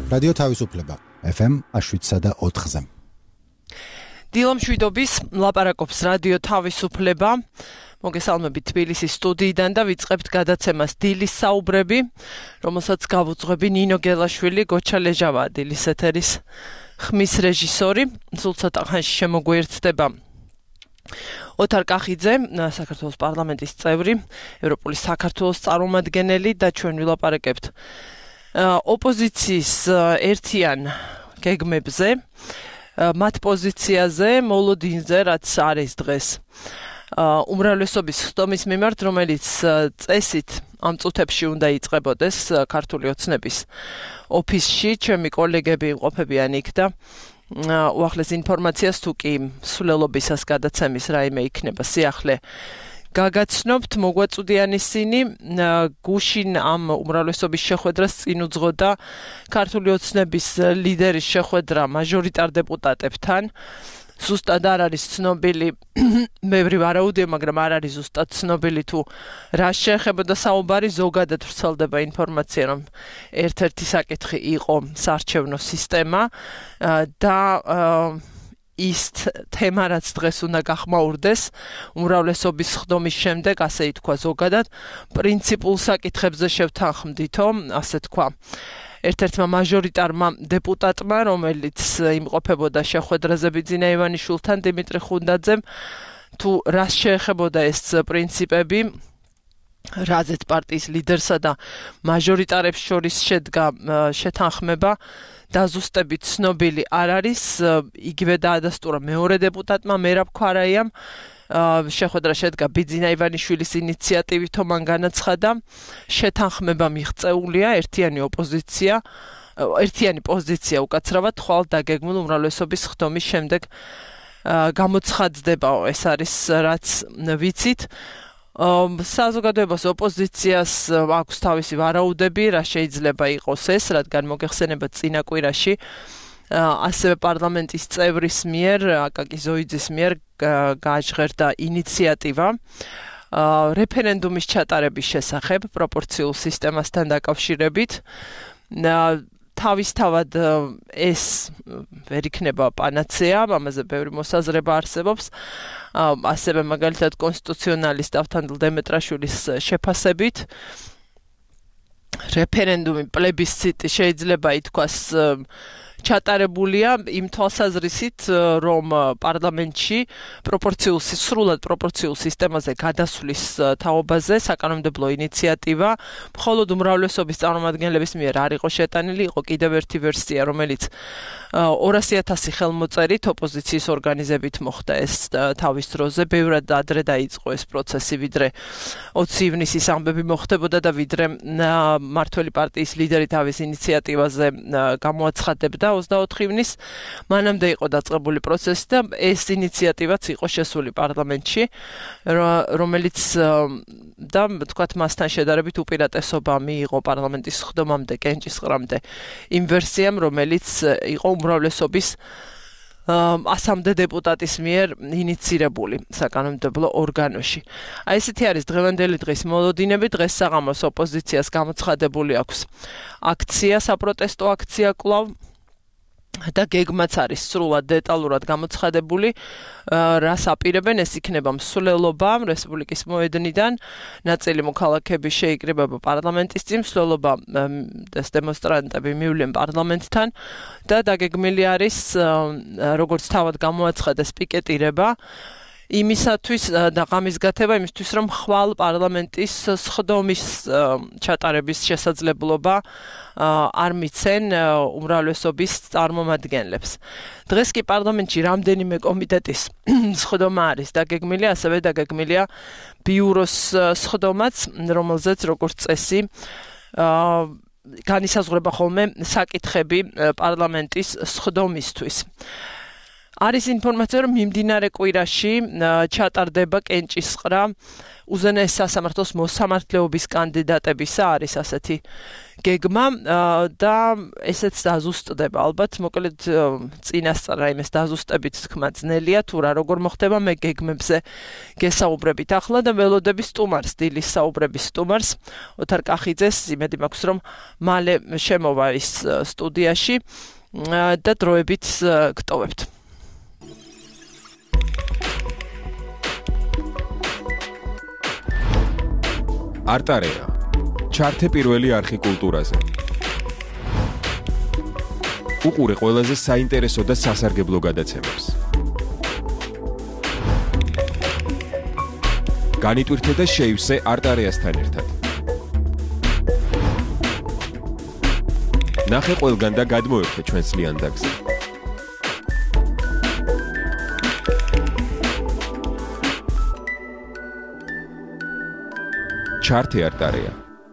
რადიო თავისუფლება FM 7.4-ზე. დილამშვიდობის ლაპარაკობს რადიო თავისუფლება. მოგესალმებით თბილისის სტუდიიდან და ვიწყებთ გადაცემას დილის საუბრები, რომელსაც გავუძღვები ნინო გელაშვილი, გოჩა ლეჟავა დილის ეთერის ხმის რეჟისორი. სულ ცოტა ხანში შემოგვიერთდება ოთარ კახიძე, საქართველოს პარლამენტის წევრი, ევროპული საქართველოს წარმომადგენელი და ჩვენ ვილაპარაკებთ ოპოზიციის ერთიან გეგმებზე, მათ პოზიციაზე, მოლოდინზე, რაც არის დღეს. უმრავლესობის ხდომის მიმართ, რომელიც წესით ამ წუთებში უნდა იწყებოდეს ქართული ოცნების ოფისში, ჩემი კოლეგები იმყოფებიან იქ და უახლეს ინფორმაციას თუ კი სულელობისას გადაცემის რაიმე იქნება სიახლე გაგაცნობთ, მოგვაწოდიან ისინი გუშინ ამ უმრავლესობის შეხვედრას წინ უძღოდა ქართული ოცნების ლიდერის შეხვედრა მაჟორიტარ დეპუტატებთან. ზუსტად არ არის ცნობილი, ბევრი ვარაუდია, მაგრამ არ არის ზუსტად ცნობილი თუ რა შეეხებოდა საუბარი, ზოგადად ვრცელდება ინფორმაცია, რომ ერთ-ერთი საკითხი იყო საარჩევნო სისტემა და ის თემა, რაც დღეს უნდა გახმაურდეს უმრავლესობის ხდომის შემდეგ, ასე ითქვა ზოგადად, პრინციპულ საკითხებზე შევთანხმდითო, ასე თქვა. ერთ-ერთმა მაჟორიტარმა დეპუტატმა, რომელიც იმყოფებოდა შეხვედრაზე ბიძინა ივანიშვილთან, დიმიტრი ხუნდაძემ, თუ რას შეეხებოდა ეს პრინციპები, რაზეც პარტიის ლიდერსა და მაჟორიტარებს შორის შედგა შეთანხმება, დაზუსტებით ცნობილი არ არის, იგივე დაადასტურა მეორე დეპუტატმა მერაბ ქვარაიამ, შეხვედრა შედგა ბიძინა ივანიშვილის ინიციატივით, მან განაცხადა, შეთანხმება მიღწეულია, ერთიანი პოზიცია უკაცრავად ხვალ დაგეგმულ უმრავლესობის ხდომის შემდეგ გამოცხადდება, ეს არის რაც ვიცით. საზოგადოებას ოპოზიციას აქვს თავისი ვარაუდები, რა შეიძლება იყოს ეს, რადგან მოგეხსენება წინა კვირაში ასევე პარლამენტის წევრის მიერ, აკაკი ზოიძის მიერ გააჟღერდა ინიციატივა რეფერენდუმის ჩატარების შესახებ პროპორციულ სისტემასთან დაკავშირებით. თავისთავად ეს ვერ იქნება პანაცეა, ამაზე ბევრი მოსაზრება არსებობს. ასევე მაგალითად კონსტიტუციონალის დავთანდილ დემეტრაშვილის შეფასებით რეფერენდუმი პლებისციტი შეიძლება ითქვას ჩატარებულია იმ თვალსაზრისით, რომ პარლამენტში სრულად პროპორციულ სისტემაზე გადასვლის თაობაზე საკანონმდებლო ინიციატივა მხოლოდ უმრავლესობის წარმომადგენლების მიერ არ იყო შეტანილი, იყო კიდევ ერთი ვერსია, რომელიც 200,000 ხელმოწერით ოპოზიციის ორგანიზებით მოხდა ეს თავის დროზე, ბევრად ადრე დაიწყო ეს პროცესი, ვიდრე 20 ივნისის ამბები მოხდებოდა და ვიდრე მმართველი პარტიის ლიდერი თავის ინიციატივაზე გამოაცხადებდა 24 ივნის, მანამდე იყო დაწყებული პროცესი და ეს ინიციატივაც იყო შესული პარლამენტში, რომელიც და თქვათ მასთან შედარებით უპირატესობა მიიღო პარლამენტის ხდომამდე, კენჭისყრამდე იმ ვერსიამ, რომელიც იყო უმრავლესობის 100 დეპუტატის მიერ ინიცირებული საკანონმდებლო ორგანოში. ესეთი არის დღევანდელი დღის მოლოდინები. დღეს საღამოს ოპოზიციას გამოცხადებული აქვს აქცია, საპროტესტო აქცია კვლავ და გეგმაც არის სრულად დეტალურად გამოცხადებული, რას აპირებენ, ეს იქნება მსვლელობა რესპუბლიკის მოედნიდან, ნაწილი მოქალაქეები შეიკრიბება პარლამენტის წინ, მსვლელობა დემონსტრანტები მივლენ პარლამენტთან და დაგეგმილი არის, როგორც თავად გამოაცხადეს, პიკეტირება იმისათვის და ღამის გათება იმისთვის, რომ ხვალ პარლამენტის სხდომის ჩატარების შესაძლებლობა არ მიცენ უმრავლესობის წარმომადგენლებს. დღეს კი პარლამენტში რამდენიმე კომიტეტის სხდომა არის დაგეგმილი, ასევე დაგეგმილია ბიუროს სხდომაც, რომელზეც როგორც წესი განისაზღვრება ხოლმე საკითხები პარლამენტის სხდომისთვის. არის ინფორმაცია, რომ მიმდინარე კვირაში ჩატარდება კენჭისყრა უზენაეს სასამართლოს მოსამართლეობის კანდიდატებისა, არის ასეთი გეგმა და ესეც დაზუსტდება ალბათ, მოკლედ წინასწარ იმეს დაზუსტებით თქმა ძნელია, თუ რა როგორ მოხდება, მე გეგმებზე გესაუბრებით ახლა და ველოდები სტუმარს, დილის საუბრების სტუმარს, ოთარ კახიძეს, იმედი მაქვს, რომ მალე შემოვა ის სტუდიაში და დროებით გტოვებთ. არტარეა. ჩართე პირველი არხი კულტურაზე. უყურე ყველაზე საინტერესო და სასარგებლო გადაცემებს. განიტვირთე და შეივსე არტარეასთან ერთად. ნახე ყველგან და გადმოერთე ჩვენს ლიანდაგზე. ჩართე არტარეა.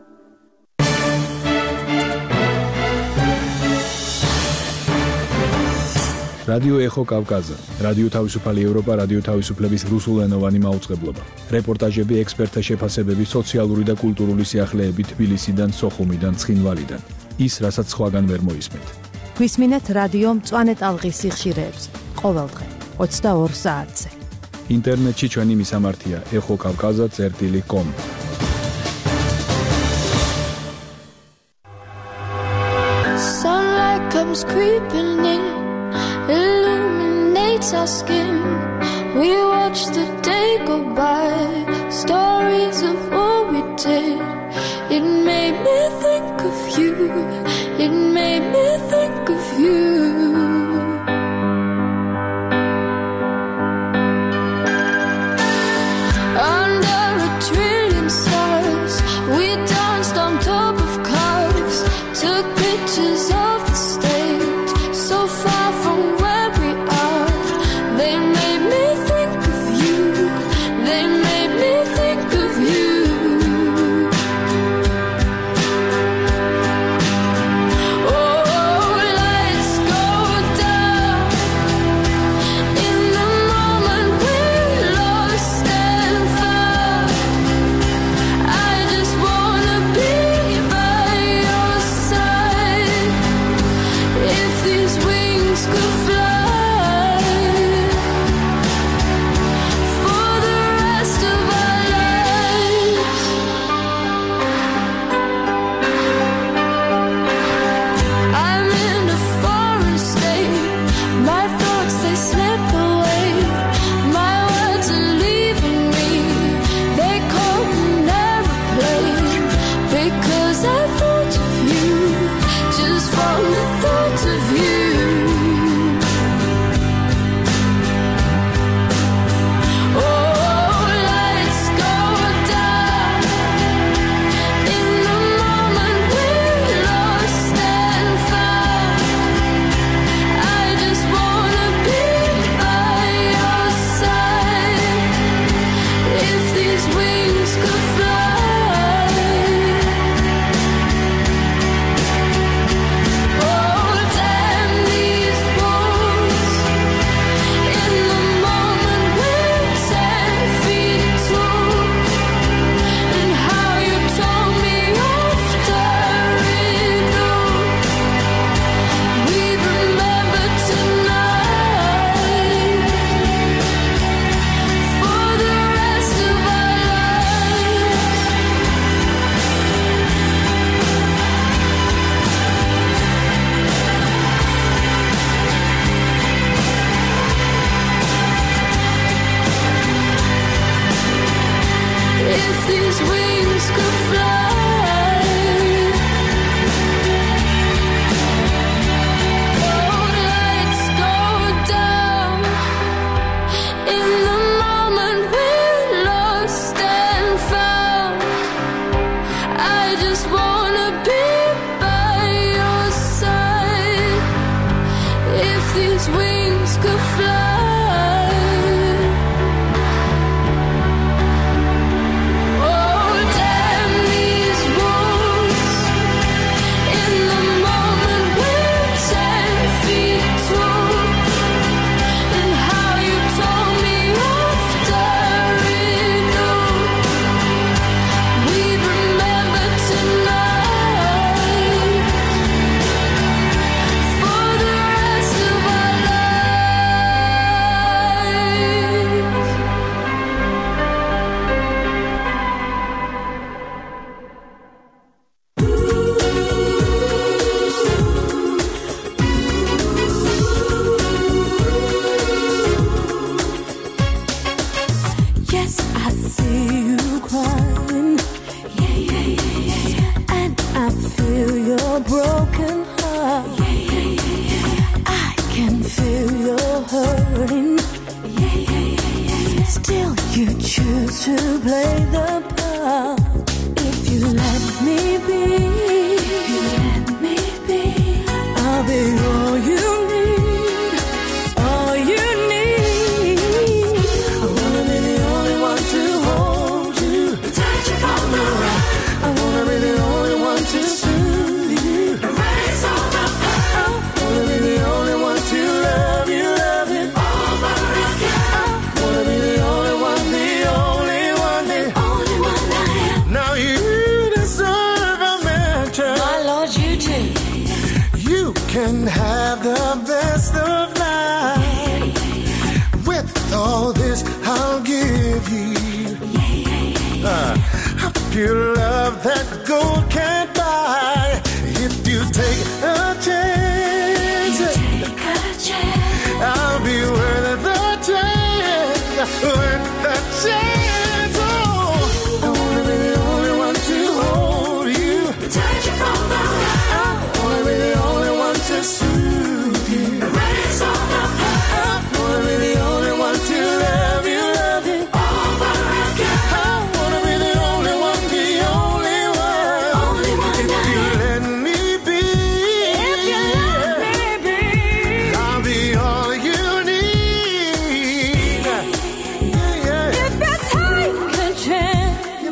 რადიო ეხო კავკაზა, რადიო თავისუფალი ევროპა, რადიო თავისუფლების რუსულენოვანი მაუწყებლობა. რეპორტაჟები, ექსპერტთა შეფასებები, სოციალური და კულტურული სიახლეები თბილისიდან, სოხუმიდან, ცხინვალიდან. ის, რასაც სხვაგან ვერ მოისმენთ. გვისმინეთ რადიო მწვანე ტალღის სიხშირეებზე, ყოველდღე 22 საათზე. ინტერნეტში ჩვენი მისამართია exokavkaza.com. Sunlight comes creeping in, illuminates our skin. We watch the day go by, stories of what we did. It made me think of you, it made me think of you. Under a trillion stars, we danced on top of cars, took pictures of the stage, so far from where we are. They made me think of you, they made me think of you. Oh, lights go down in the moment we're lost and found. I just wanna be by your side. If these wings could fly for the rest of our lives. I'm in a foreign state, my thoughts they slip away, my words are leaving me, they call an airplane, because I thought of you, just from the thought of you. Oh, lights go down in the moment we're lost and found. I just wanna be by your side. If these wings could fly. Oh, damn these walls. In the moment we're 10 feet tall. And how you told me after it all. We remember tonight for the rest of our lives. If these wings could fly. Oh, lights go down in the moment we're lost and found. I just wanna be by your side. If these wings could fly. Oh, damn these Yes, I see you crying. And I feel your broken heart. I can feel your hurting. Still you choose to play the part. If you let me be, I'll be all you need, all you need. I wanna be the only one to hold you, touch you from the right. I wanna be the only one to soothe you, erase all the pain. I wanna be the only one to love you over again. I wanna be the only one, the only one I am. Now you deserve a mansion. My Lord, you do. You can have the best of life. With all this I'll give you. A pure love that gold can't buy. If you take a chance, I'll be worth the chance. Worth the chance. Oh, I wanna be the only one to hold you, Touch you from the right. I wanna be the only one to soothe you, Erase all the pain. I wanna be the only one to love you Over again. I wanna be the only one, the only one. Only one If I you am. let me be, I'll be all you need. Yeah. If you take a chance.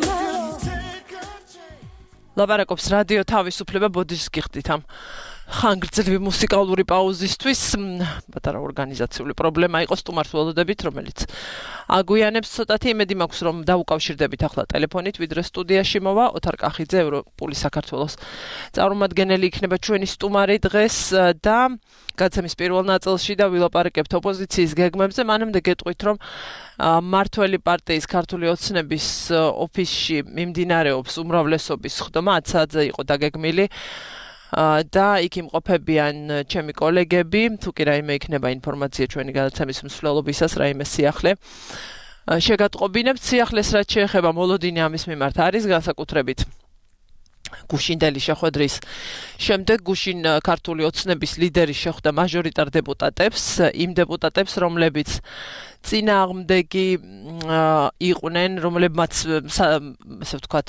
ლაპარაკობს რადიო თავისუფლება ბოდიშს გიხდით ამ ხანგრძლივი მუსიკალური პაუზისთვის პატარა ორგანიზაციული პრობლემა იყო სტუმარს ველოდებით რომელიც აგვიანებს ცოტათი იმედი მაქვს რომ დაუკავშირდებით ახლა ტელეფონით ვიდრე სტუდიაში მოვა ოთარ კახიძე ევროპული საქართველოს წარმომადგენელი იქნება ჩვენი სტუმარი დღეს და გაცემის პირველ ნაწილში და ვილაპარაკებთ ოპოზიციის გეგმებზე მანამდე გეტყვით რომ მართველი პარტიის ქართული ოცნების ოფისში მიმდინარეობს უმრავლესობის ხდომა 10 საათზე იყო დაგეგმილი და იქ იმყოფებიან ჩემი კოლეგები, თუ კი რაიმე იქნება ინფორმაცია ჩვენი გადაცემის მსვლელობისას, რაიმე სიახლე. შეგატყობინებთ სიახლეს, რაც შეეხება მოლოდინი ამის მიმართ არის განსაკუთრებით გუშინდელი შეხვედრის შემდეგ გუშინ ქართული ოცნების ლიდერი შეხვდა მაჟორიტარ დეპუტატებს, იმ დეპუტატებს, რომლებიც წინააღმდეგი იყვნენ, რომლებმაც ასე ვთქვათ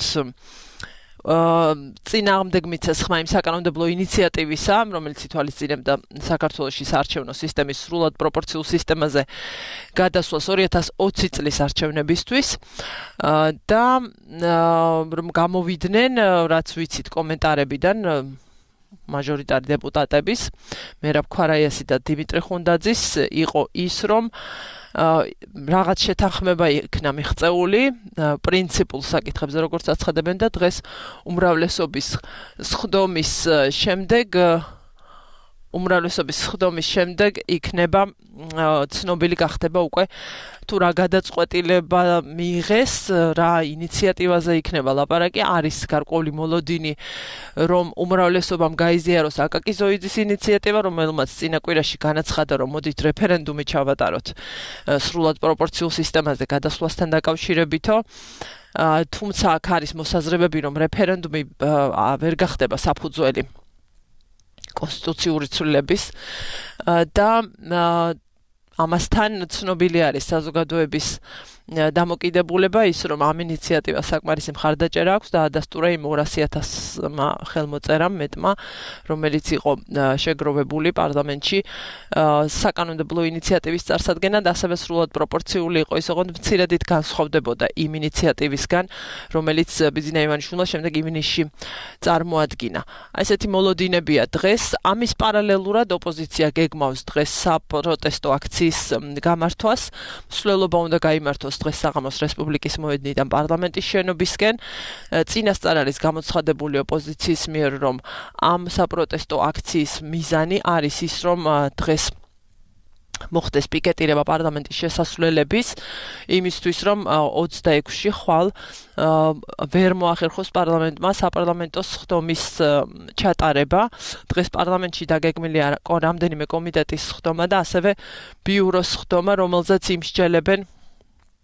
წინააღმდეგ მიცეს ხმა იმ საკანონმდებლო ინიციატივისა, რომელიც ითვალისწინებდა საქართველოში საარჩევნო სისტემის სრულად პროპორციულ სისტემაზე გადასვლას 2020 წლის არჩევნებისთვის და რომ გამოვიდნენ, რაც ვიცით კომენტარებიდან მაჟორიტარი დეპუტატების, მერაბ ქვარაიასი და დიმიტრი ხუნდაძის იყო ის, რომ რაღაც შეთანხმება იქნა მიღწეული პრინციპულ საკითხებზე, როგორც აცხადებენ და დღეს უმრავლესობის სხდომის შემდეგ იქნება ცნობილი გახდება უკვე თუ რა გადაწყვეტილება მიიღეს, რა ინიციატივაზე იქნება ლაპარაკი, არის გარკვეული მოლოდინი, რომ უმრავლესობამ გაიზიაროს აკაკი ზოიძის ინიციატივა, რომელმაც წინა კვირაში განაცხადა, რომ მოდით რეფერენდუმი ჩავატაროთ სრულად პროპორციულ სისტემაზე გადასვლასთან დაკავშირებითო. თუმცა აქ არის მოსაზრებები, რომ რეფერენდუმი ვერ გახდება საფუძველი კონსტიტუციური ცვლილების და ამასთან ცნობილი არის საზოგადოების დამოკიდებულება ის, რომ ამ ინიციატივას საკმარისი მხარდაჭერა აქვს და ადასტურა იმ 200,000-მა ხელმოწერამ მეტმა, რომელიც იყო შეგროვებული პარლამენტში საკანონმდებლო ინიციატივის წარსადგენად, ასევე სრულად პროპორციული იყო ის, ოღონდ მცირედით განსხვავდებოდა იმ ინიციატივისგან, რომელიც ბიძინა ივანიშვილმა შემდეგ ივნისში წარმოადგინა. ესეთი მოლოდინებია დღეს, ამის პარალელურად ოპოზიცია გეგმავს დღეს საპროტესტო აქციის გამართვას, მსვლელობა უნდა გაიმართოს დღეს საღამოს რესპუბლიკის მოედნიდან პარლამენტის შენობისკენ. წინასწარ არის გამოცხადებული ოპოზიციის მიერ, რომ ამ საპროტესტო აქციის მიზანი არის ის, რომ დღეს მოხდეს პიკეტირება პარლამენტის შესასვლელების, იმისთვის, რომ 26-ში ხვალ ვერ მოახერხოს პარლამენტმა საპარლამენტო სხდომის ჩატარება. დღეს პარლამენტში დაგეგმილია რამდენიმე კომიტეტის სხდომა და ასევე ბიუროს სხდომა, რომელზეც იმსჯელებენ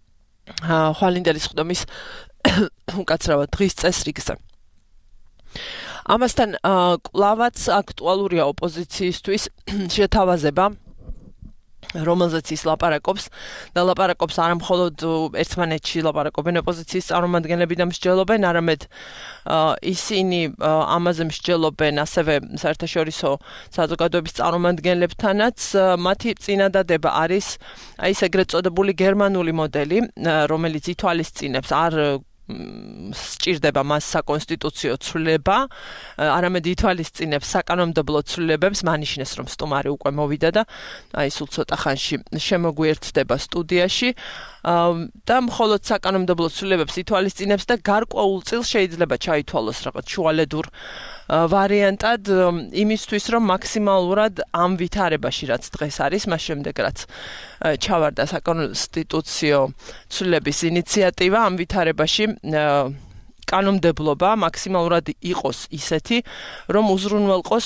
ხვალინდელის ხდომის უკაცრავად დღის წესრიგზე. ამასთან კვლავაც აქტუალურია ოპოზიციისთვის შეთავაზება, რომელზეც ის ლაპარაკობს და ლაპარაკობს არა მხოლოდ ერთმანეთში ლაპარაკობენ ოპოზიციის წარმომადგენლები და მსჯელობენ, არამედ ისინი ამაზე მსჯელობენ ასევე საერთაშორისო საზოგადოების წარმომადგენლებთანაც. მათი წინადადება არის ის ეგრეთ წოდებული გერმანული მოდელი, რომელიც ითვალისწინებს არ სჭირდება მას საკონსტიტუციო ცვლილება, არამედ ითვალისწინებს საკანონმდებლო ცვლილებებს, მანიშნეს რომ სტუმარი უკვე მოვიდა და სულ ცოტა ხანში შემოგვიერთდება სტუდიაში და მხოლოდ საკანონმდებლო ცვლილებებს ითვალისწინებს და გარკვეულ წილს შეიძლება ჩაითვალოს რაღაც შუალედურ ვარიანტად იმისთვის, რომ მაქსიმალურად ამ ვითარებაში, რაც დღეს არის, მას შემდეგ რაც ჩავარდა საკონსტიტუციო ცვლილების ინიციატივა, ამ ვითარებაში კანონმდებლობა მაქსიმალურად იყოს ისეთი, რომ უზრუნველყოს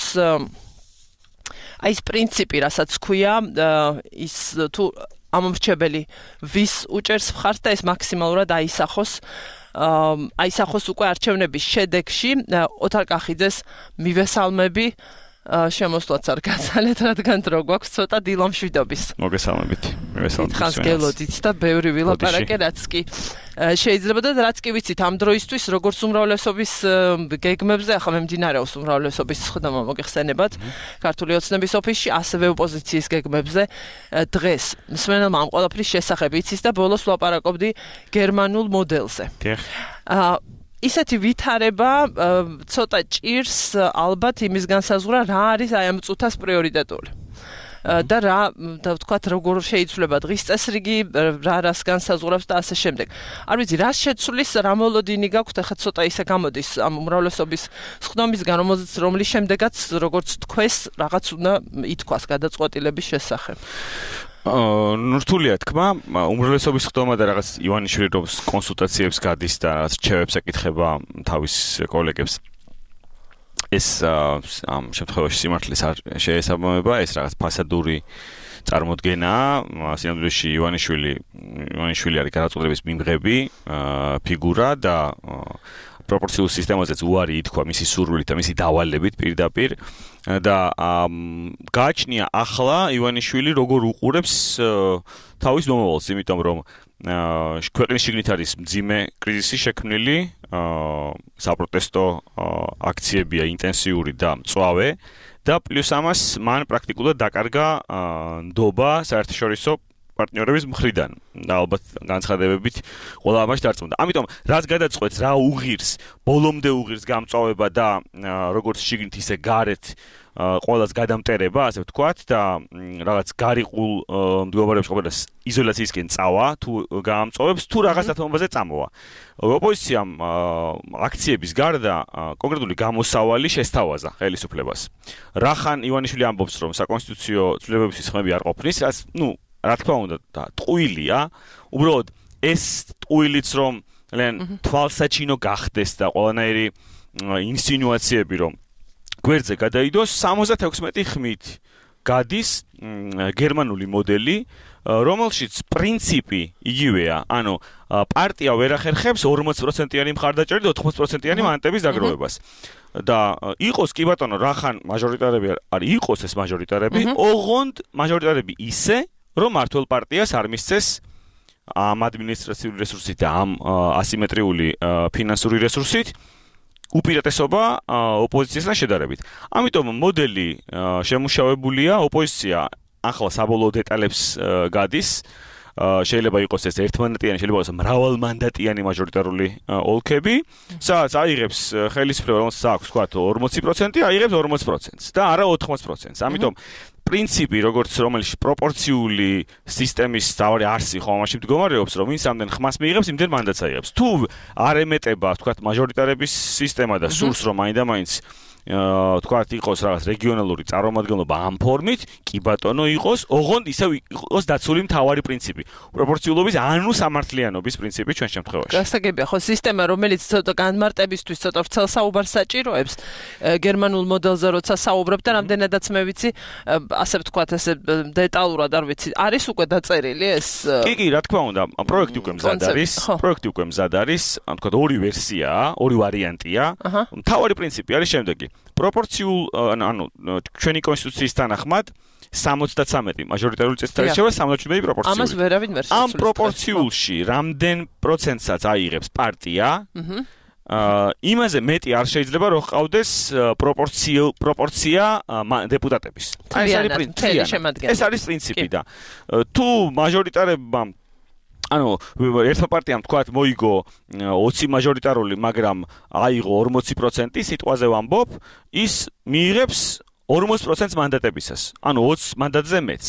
ის პრინციპი, რასაც ქვია, ის თუ ამომრჩეველი ვის უჭერს მხარს და ეს მაქსიმალურად აისახოს უკვე არჩევნების შედეგში ოთარ კახიძეს მივესალმები შემოსვლაც არ გაცალეთ, რადგან დრო გვაქვს ცოტა დილამშვიდობის. მოგესალმებით. ხანს გელოდით და ბევრი ვილაპარაკე, რაც კი შეიძლება და რაც კი ვიცით ამ დროისთვის როგორც უმრავლესობის გეგმებზე, ახლა მიმდინარეობს უმრავლესობის ხდომა მოგეხსენებათ ქართული ოცნების ოფისში, ასევე ოპოზიციის გეგმებზე დღეს. მსმენელმა ამ ყველაფრის შესახებ იცის და ბოლოს ვლაპარაკობდი გერმანულ მოდელზე. ისეთი ვითარება ცოტა ჭირს ალბათ იმის განსაზღვრა, რა არის აი ამ წუთას პრიორიტეტული. და ვთქვათ, როგორ შეიძლება დღის წესრიგი, რას განსაზღვრავს და ასე შემდეგ. არ ვიცი, რას შეცვლის, რა მოლოდინი გაქვთ, ახლა ცოტა ისე გამოდის ამ უმრავლესობის ხდომისგან, რომლის შემდეგაც, როგორც თქვეს, რაღაც უნდა ითქვას გადაწყვეტილების შესახებ. რთულია თქმა, უმრავლესობის ხდომა და რაღაც ივანიშვილი რომ კონსულტაციებს გადის და რაღაც რჩევებს ეკითხება თავის კოლეგებს. ეს ამ შემთხვევაში სიმართლეს არ შეესაბამება, ეს რაღაც ფასადური წარმოდგენაა. სინამდვილეში ივანიშვილი არის გადაწყვეტილების მიმღები ფიგურა და პროპორციულ სისტემაზეც უარი ითქვა მისი სურვილით და მისი დავალებით პირდაპირ და გააჩნია ახლა ივანიშვილი როგორ უყურებს თავის მომავალს, იმიტომ რომ ქვეყნის შიგნით არის მძიმე კრიზისი შექმნილი, საპროტესტო აქციებია ინტენსიური და მწვავე და პლუს ამას მან პრაქტიკულად დაკარგა ნდობა საერთაშორისო პარტნიორების მხრიდან და ალბათ განცხადებებით ყველა ამაში დარწმუნდა. ამიტომ რაც გადაწყვეტს, რა უღირს, ბოლომდე უღირს გამწვავება და როგორც შიგნით ისე გარეთ ყველას გადამტერება, ასე ვთქვათ და რაღაც გარიყულ მდგომარეობაში ყოფნა იზოლაციისკენ წავა, თუ გაამწვავებს, თუ რაღაც დათმობაზე წამოვა. ოპოზიციამ აქციების გარდა კონკრეტული გამოსავალი შესთავაზა ხელისუფლებას. რახან ივანიშვილი ამბობს, რომ საკონსტიტუციო ცვლილებების ხმები არ ყოფნის, რა თქმა უნდა და ტყუილია, უბრალოდ ეს ტყუილიც რომ თვალსაჩინო გახდეს და ყველანაირი ინსინუაციები რომ გვერდზე გადაიდოს 76 ხმით გადის გერმანული მოდელი, რომელშიც პრინციპი იგივეა, ანუ პარტია ვერ ახერხებს 40%-იანი მხარდაჭერი და 80%-იანი მანდატების დაგროვებას. და იყოს კი ბატონო, რახან მაჟორიტარები არის, იყოს ეს მაჟორიტარები, ოღონდ მაჟორიტარები ისე რომ მართლ პარტიას არ მისცეს ამ ადმინისტრაციული რესურსით და ამ ასიმეტრიული ფინანსური რესურსით უპირატესობა ოპოზიციასთან შედარებით. ამიტომ მოდელი შემუშავებულია, ოპოზიცია ახლა საბოლოო დეტალებს გადის. შეიძლება იყოს ეს ერთმანდატიანი, შეიძლება იყოს მრავალმანდატიანი მაჟორიტარული ოლქები, სადაც აიღებს ხელისუფლება, რომელსაც აქვს თქვათ 40%, აიღებს 40%-ს და არა 80%-ს. ამიტომ პრინციპი, რომელიც პროპორციული სისტემის თავი არსი ხომ ამაში მდგომარეობს, რომ ვინც ამდენ ხმას მიიღებს, იმდენ მანდატს აიღებს. თუ არ ემეტება, თქვათ, მაჟორიტარების სისტემა და სურს, რომ მაინდა-მაინც თქვათ იყოს რაღაც რეგიონალური წარმომადგენლობა ამ ფორმით, კი ბატონო იყოს, ოღონდ ისევ იყოს დაცული მთავარი პრინციპი, პროპორციულობის ანუ სამართლიანობის პრინციპი ჩვენ შემთხვევაში. გასაგებია, ხო, სისტემა, რომელიც ცოტა განმარტებისთვის ცოტა ვრცელ საუბარს საჭიროებს, გერმანულ მოდელზე როცა საუბრობ და რამდენადაც მე ვიცი, ასე ვთქვათ, ესე დეტალურად არ ვიცი, არის უკვე დაწერილი ეს? კი, რა თქმა უნდა, პროექტი უკვე მზად არის, ან თქვათ ორი ვერსიაა, ორი ვარიანტია. მთავარი პრინციპი არის შემდეგი. პროპორციულ, ანუ ჩვენი კონსტიტუციის თანახმად 73 მაჟორიტარული წესით შევა 77 პროპორციული. ამას ვერავინ ვერ შეცვლის. ამ პროპორციულში რამდენ პროცენტსაც აიღებს პარტია? იმაზე მეტი არ შეიძლება რომ ყავდეს პროპორცია დეპუტატების. ეს არის პრინციპი და თუ მაჟორიტარებმა ანუ ერთმა პარტიამ თქვათ მოიგო 20 მაჟორიტარული, მაგრამ აიღო 40%, სიტყვაზე ვამბობ, ის მიიღებს 40% მანდატებისას, ანუ 20 მანდატზე მეც.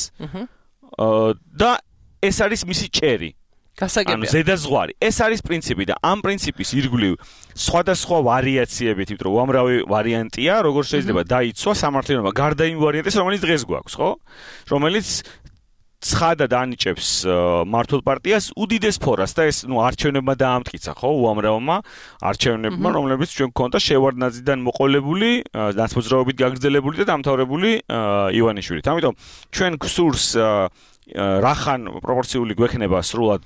და ეს არის მისი ჭერი. გასაგებია. ანუ ზედაზღვარი. ეს არის პრინციპი და ამ პრინციპის ირგვლივ სხვადასხვა ვარიაციებით, იმიტომ რომ უამრავი ვარიანტია, როგორ შეიძლება დაიცვა სამართლიანობა გარდა იმ ვარიანტის, რომელიც დღეს გვაქვს, ხო? რომელიც ცხადად ანიჭებს მართულ პარტიას უდიდეს ფორას და ეს არჩევნებმა დაამტკიცა, ხო, უამრავმა არჩევნებმა, რომლებიც ჩვენ გქონდა შევარდნაძიდან მოყოლებული, განსაზღვრებით გაგრძელებული და დამთავრებული ივანიშვილით. ამიტომ ჩვენ გსურს რახან პროპორციული გვექნება სრულად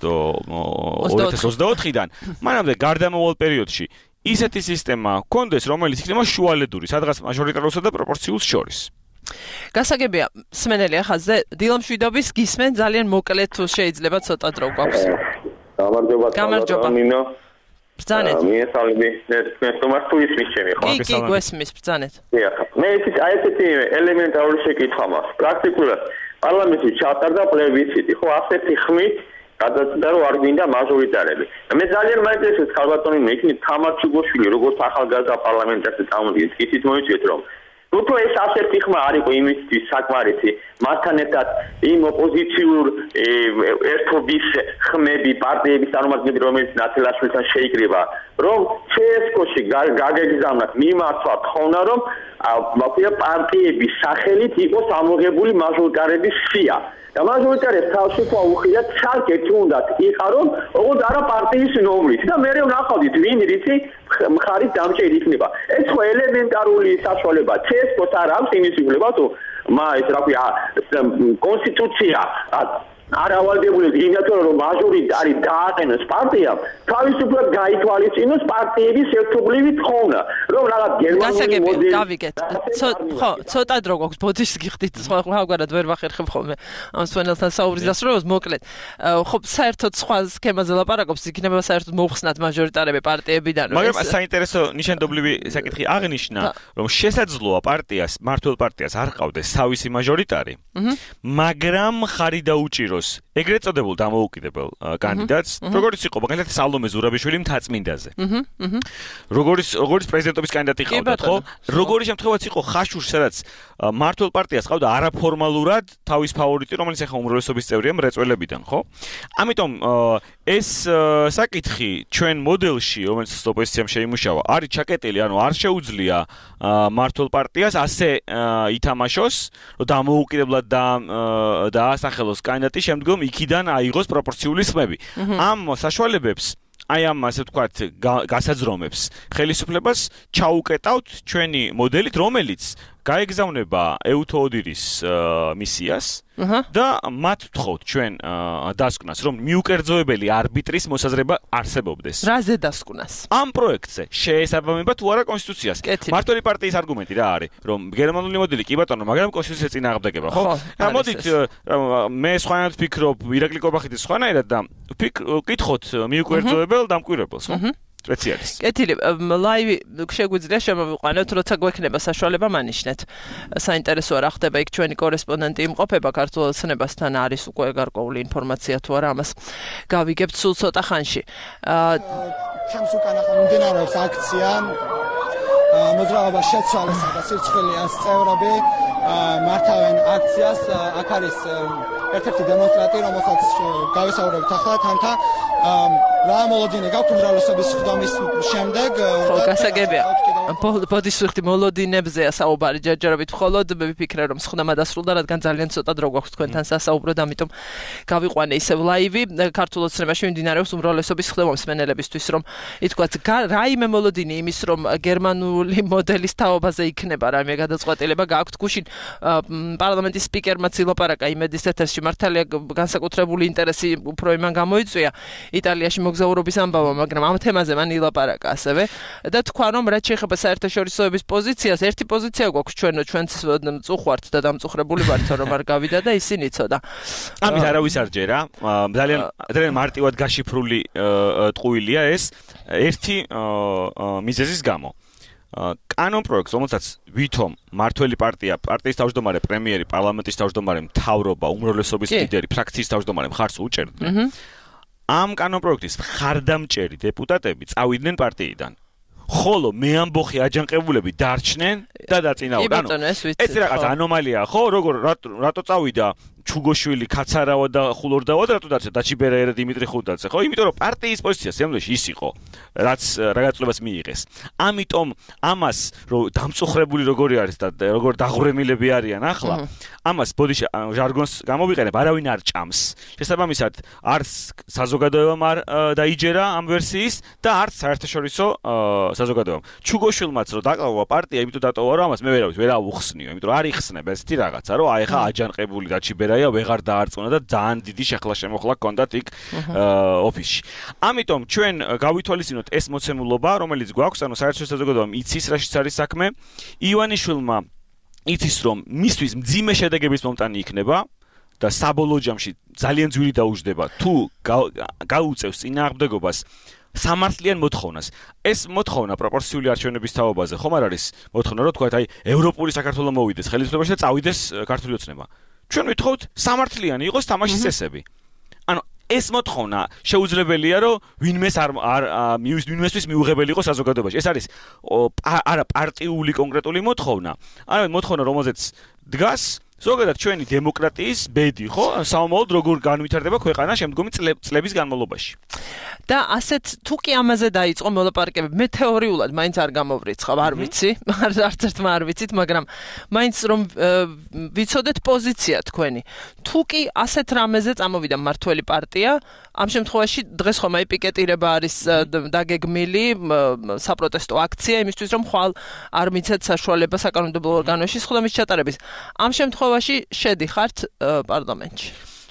2024-დან, მანამდე გარდამავალ პერიოდში ისეთი სისტემა გქონდეს, რომელიც იქნება შუალედური, სადღაც მაჟორიტარულსა და პროპორციულს შორის. გასაგებია, სმენელი ახალზე დილამშვიდობის გისმენ ძალიან მოკლედ თუ შეიძლება ცოტა დრო გვაქვს. გამარჯობა. ნინო. ბრძანეთ. მიესალმები, თქვენ თომას თუ ისმის ჩემი ხო? კი, გვესმის, ბრძანეთ. მე ესეთი ელემენტარული შეკითხვა მაქვს. პრაქტიკულად პარლამენტში ჩატარდა პლებისციტი, ხო, ასეთი ხმით გადაწყვიტა რომ არ გვინდა მაჟორიტარები. მე ძალიან მაინტერესებს ხალბატონი მექნით თამარ ჩუბოშვილი როგორც ახალგაზრდა პარლამენტარზე წამოდგეს, ისიც მოიწვიეთ რომ თუ ეს ასეთი ხმა არ იყო იმისთვის საკმარისი, მათთან ერთად იმ ოპოზიციურ ერთობის ხმები, პარტიების წარმომადგენლები, რომელიც ნათელაშვილთან შეიკრიბა, რომ CSK-ში გაგეგზავნათ მიმართვა თხოვნა, რომ პარტიების სახელით იყოს ამოღებული მაჟორიტარების სია. და მაჟორიტარებს თავშეფა უხილეთ ცალკე თუნდაც იყარონ, ოღონდ არა პარტიის ნომრით და მე ვნახავდით ვინ რითი მხარით დამჭერი იქნება. ეს ხო ელემენტარული საშუალება CSK-ს არ აქვს იმის უფლება თუ ეს რა ქვია კონსტიტუცია არ ავალდებული იმათო რომ მაჟორიტარი დააყენოს პარტიამ, თავისუფლად გაითვალისწინოს პარტიების ერთობლივი თხოვნა, რომ რაღაც გერმანული მოდელი გავიგეთ. ხო, ცოტა დრო გვაქვს, ბოდიშს გიხდით, სხვაგვარად ვერ ვახერხებ ხოლმე ამ სვენელთან საუბრის დასრულებას, მოკლედ. ხო, საერთოდ სხვა სქემაზე ლაპარაკობს, იქნება საერთოდ მოხსნათ მაჟორიტარები პარტიებიდან. მაგრამ საინტერესო ნიშანდობლივი საკითხი აღნიშნა, რომ შესაძლოა პარტიას, მართულ პარტიას არ ყავდეს თავისი მაჟორიტარი, მაგრამ ხარი დაუჭიროს ეგრეთ წოდებულ დამოუკიდებელ კანდიდატს, როგორც იყო მაგალითად სალომე ზურაბიშვილი მთაწმინდაზე. როგორც პრეზიდენტობის კანდიდატი ყავდა, ხო? როგორი შემთხვევაც იყო ხაშურს, სადაც მართულ პარტიას ყავდა არაფორმალურად თავის ფავორიტი, რომელიც ახლა უმრავლესობის წევრია მრეწველებიდან, ხო? ამიტომ ეს საკითხი ჩვენ მოდელში, რომელიც ოპოზიციამ შეიმუშავა, არის ჩაკეტილი, ანუ არ შეუძლია მართულ პარტიას ასე ითამაშოს, რომ დამოუკიდებლად დაასახელოს კანდიდატი, შემდგომ იქიდან აიღოს პროპორციული ხმები. ამ საშუალებებს აი ამ ასე ვთქვათ გასაძრომებს ხელისუფლებას ჩაუკეტავთ ჩვენი მოდელით, რომელიც გაეგზავნება ეუთოოდირის მისიას და მათ ვთხოვთ ჩვენ დასკვნას, რომ მიუკერძოებელი არბიტრის მოსაზრება არსებობდეს. რაზე დასკვნას? ამ პროექტზე შეესაბამება თუ არა კონსტიტუციას. მართული პარტიის არგუმენტი რა არის, რომ გერმანული მოდელი კი ბატონო, მაგრამ კონსტიტუციას წინააღმდეგება, ხო? მოდით მე სხვანაირად ვფიქრობ, ირაკლი კობახიძე სხვანაირად და ვკითხოთ მიუკერძოებელ დამკვირვებელს, ხო? სპეციალისტს. კეთილი, ლაივი შეგვიძლია შემოვიყვანოთ, როცა გვექნება საშუალება მანიშნეთ. საინტერესოა რა ხდება იქ ჩვენი კორესპონდენტი იმყოფება ქართულ ოცნებასთან, არის უკვე გარკვეული ინფორმაცია თუ არა, ამას გავიგებთ სულ ცოტა ხანში. ჩემს უკან ახლა მიმდინარეობს აქცია მოძრაობა შეცვალესა და სირცხვილეას წევრები მართავენ აქციას. აქ არის ერთ-ერთი დემონსტრანტი, რომელსაც გავესაუბრებთ ახლა თანთა რა მოლოდინი გაქვთ უმრავლესობის ხდომის შემდეგ ხო, გასაგებია. ბოდის ვიხდი მოლოდინებზეა საუბარი ჯერჯერობით მხოლოდ მე ვიფიქრე რომ სხდომა დასრულდა რადგან ძალიან ცოტა დრო გვაქვს თქვენთან სასაუბროდ ამიტომ გავიყვანე ისევ ლაივი ქართულ ოცნებაში მიმდინარეობს უმრავლესობის ხდომა მსმენელებისთვის რომ ითქვათ რაიმე მოლოდინი იმის რომ გერმანული მოდელის თაობაზე იქნება რაიმე გადაწყვეტილება გააქვთ გუშინ პარლამენტის სპიკერმა ცილოპარაკა იმედის ეთერში მართალია განსაკუთრებული ინტერესი უფრო იმან გამოიწვია იტალიაში მოგზაურობის ამბავმა მაგრამ ამ თემაზე მან ილაპარაკა ასევე და თქვა რომ რაც შეეხება საერთაშორისოების პოზიციას ერთი პოზიცია გვაქვს ჩვენც მწუხვართ და დამწუხრებული ვართ რომ არ გავიდა და ისინი ცოდა ამის არავის არ ჯერა ძალიან მარტივად გაშიფრული ტყუილია ეს ერთი მიზეზის გამო კანონ პროექტს რომელსაც ვითომ მართველი პარტიის თავმჯდომარე პრემიერი პარლამენტის თავმჯდომარე მთავრობა უმრავლესობის ლიდერი ფრაქციის თავმჯდომარე მხარს უჭერდნენ ამ კანონ პროექტის მხარდამჭერი დეპუტატები წავიდნენ პარტიიდან ხოლო მე ამბოხი აჯანყებულები დარჩნენ და დაწინაურდნენ ეს რაღაც ანომალიაა ხო რატო წავიდა ჩუგოშვილი კაცარავა და ხულორდავა და რატო დარჩა დაჩიბერა და დიმიტრი ხუდაძე ხო იმიტომ რომ პარტიის პოზიცია სამდროში ის იყო რაც რაღაცლებას მიიღეს ამიტომ ამას რომ დამწუხრებული როგორი არის და როგორ დაღვრემილები არიან ახლა ამას ბოდიში ჟარგონს გამოვიყენებ არავინ არ ჭამს შესაბამისად არც საზოგადოებამ არ დაიჯერა ამ ვერსიის და არც საერთაშორისო საზოგადოებამ ჩუგოშვილმაც რომ დაკავა პარტია იმიტომ დატოვა რომ ამას მე ვერ აუხსნიო იმიტომ რომ არ იხსნება ესეთი რაღაცა რომ აი ხა აჯანყებული დაჩიბერა ვეღარ დაარწმუნა და ძალიან დიდი შეხლა-შემოხლა ჰქონდათ იქ ოფისში. ამიტომ ჩვენ გავითვალისწინოთ ეს მოცემულობა, რომელიც გვაქვს, ანუ საერთაშორისო საზოგადოებამ იცის რაშიც არის საქმე. ივანიშვილმა იცის რომ მისთვის მძიმე შედეგების მომტანი იქნება და საბოლოო ჯამში ძალიან ძვირი დაუждდება თუ გაუწევს წინააღმდეგობას სამართლიან მოთხოვნას. ეს მოთხოვნა პროპორციული არჩევნების თაობაზე ხომ არ არის მოთხოვნა რომ თქვათ აი ევროპული საქართველოს მოვიდეს ხელისუფლებაში და წავიდეს ქართული ოცნება. ჩვენ ვითხოვთ სამართლიანი იყოს თამაშის წესები. ანუ ეს მოთხოვნა შეუძლებელია რომ ვინმესთვის მიუღებელი იყოს საზოგადოებაში. ეს არის არა პარტიული კონკრეტული მოთხოვნა, არამედ მოთხოვნა რომელზეც დგას ზოგადად ჩვენი დემოკრატიის ბედი, ხო? საომალოდ როგორ განვითარდება ქვეყანა შემდგომი წლების განმავლობაში. და ასეთ თუ კი ამაზე დაიწყო მოლაპარაკებები, მე თეორიულად მაინც არ გამოვრიცხავ, არ ვიცი, არც ერთმა არ ვიცით, მაგრამ მაინც რომ ვიცოდეთ პოზიცია თქვენი. თუ კი ასეთ რამეზე წამოვიდა მართველი პარტია, ამ შემთხვევაში დღეს ხომ აი პიკეტირება არის დაგეგმილი საპროტესტო აქცია იმისთვის რომ ხვალ არ მიცეთ საშუალება საკანონმდებლო ორგანოში სხდომის ჩატარების. ამ შემთხვევაში შედიხართ პარლამენტში.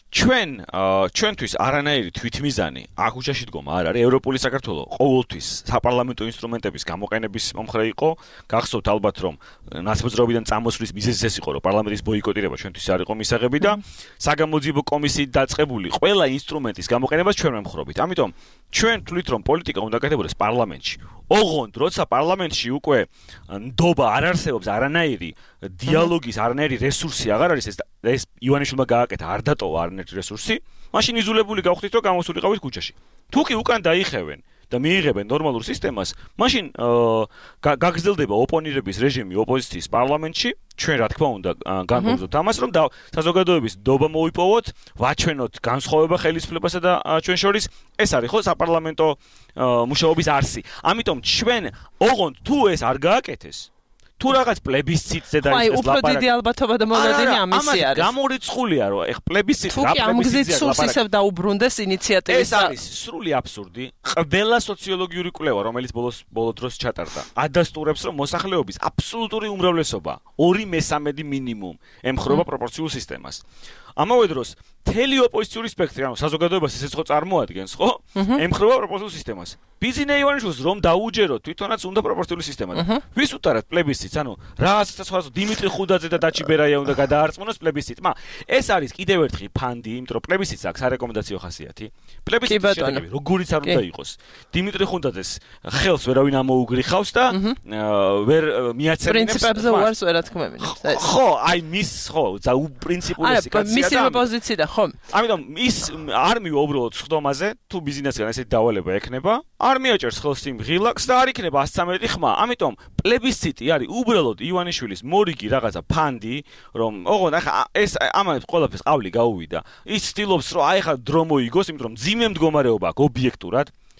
ჩვენთვის არანაირი თვითმიზანი აქუჩაში დგომა არ არის. ევროპული საქართველო ყოველთვის საპარლამენტო ინსტრუმენტების გამოყენების მომხრე იყო. გახსოვთ ალბათ რომ ნაცმოძრაობიდან წამოსვლის მიზეზი ეს იყო რომ პარლამენტის ბოიკოტირება ჩვენთვის არ იყო მისაღები და საგამოძიებო კომისიით დაწყებული ყველა ინსტრუმენტის გამოყენებას ჩვენ ვემხრობთ. ამიტომ ჩვენ თვლით რომ პოლიტიკა უნდა გაკეთებოდეს პარლამენტში. ოღონდ როცა პარლამენტში უკვე ნდობა არ არსებობს არანაირი დიალოგის არანაირი რესურსი აღარ არის ეს ივანიშვილმა გააკეთა არ დატოვა არანაირი რესურსი მაშინ იზოლებული გავხდით რომ გამოსულიყავით ქუჩაში თუ კი უკან დაიხევენ და მიიღებენ ნორმალურ სისტემას მაშინ გაგრძელდება ოპონირების რეჟიმი ოპოზიციის პარლამენტში ჩვენ რა თქმა უნდა განვაგრძობთ ამას რომ საზოგადოების ნდობა მოიპოვოთ ვაჩვენოთ განსხვავება ხელისუფლებასა და ჩვენ შორის ეს არის ხო საპარლამენტო მუშაობის არსი ამიტომ ჩვენ ოღონდ თუ ეს არ გააკეთეს თუ რაღაც პლებისციტზე და ეს ლაპარაკი. უფრო დიდი ალბათობა და მოლოდინი ამისი არის. გამორიცხულია რომ ეხ პლებისციტ რა პლებისციტზე ამ გზით სულს ისევ დაუბრუნდეს ინიციატივის. ეს არის სრული აბსურდი. ყველა სოციოლოგიური კვლევა რომელიც ბოლო დროს ჩატარდა ადასტურებს რომ მოსახლეობის აბსოლუტური უმრავლესობა 2/3 მინიმუმ ემხრობა პროპორციულ სისტემას. ამავე დროს მთელი ოპოზიციური სპექტრი, ანუ საზოგადოებას ესეც ხო წარმოადგენს, ხო? ემხრობა პროპორციულ სისტემას. ბიზნე ივანიშვილს რომ დაუჯეროთ, თვითონაც უნდა პროპორციული სისტემა. ვის უტარებთ პლებისციტს? ანუ რაღაცა სხვა დიმიტრი ხუდაძე და დაჩიბერაია უნდა გადაარწმუნოს პლებისციტმა. ეს არის კიდევ ერთხელ ფანდი, იმიტომ რომ პლებისციტს აქვს არეკომენდაციო ხასიათი. პლებისციტის შედეგები როგორიც არ უნდა იყოს. დიმიტრი ხუდაძეს ხელს ვერავინ ამოუგრიხავს და ვერ მიაცემნებს. პრინციპებზე უარს ვერ ათქმევინებს. ხო, აი მის ხო, უპრინციპულესი კაცია. მისი პოზიცია ხო? ამიტომ ის არ მივა უბრალოდ სხდომაზე, თუ ბიზნესგან ესეთი დავალება ექნება, არ მიაჭერს ხელს იმ ღილაკს და არ იქნება 113 ხმა. ამიტომ პლებისციტი არის უბრალოდ ივანიშვილის მორიგი რაღაცა ფანდი, რომ ოღონდ ახლა ეს ამას ყველაფერს ყავლი გაუვიდა. ის ცდილობს რომ აი ახლა დრო მოიგოს, იმიტომ რომ ძიმე მდგომარეობა აქვს ობიექტურად.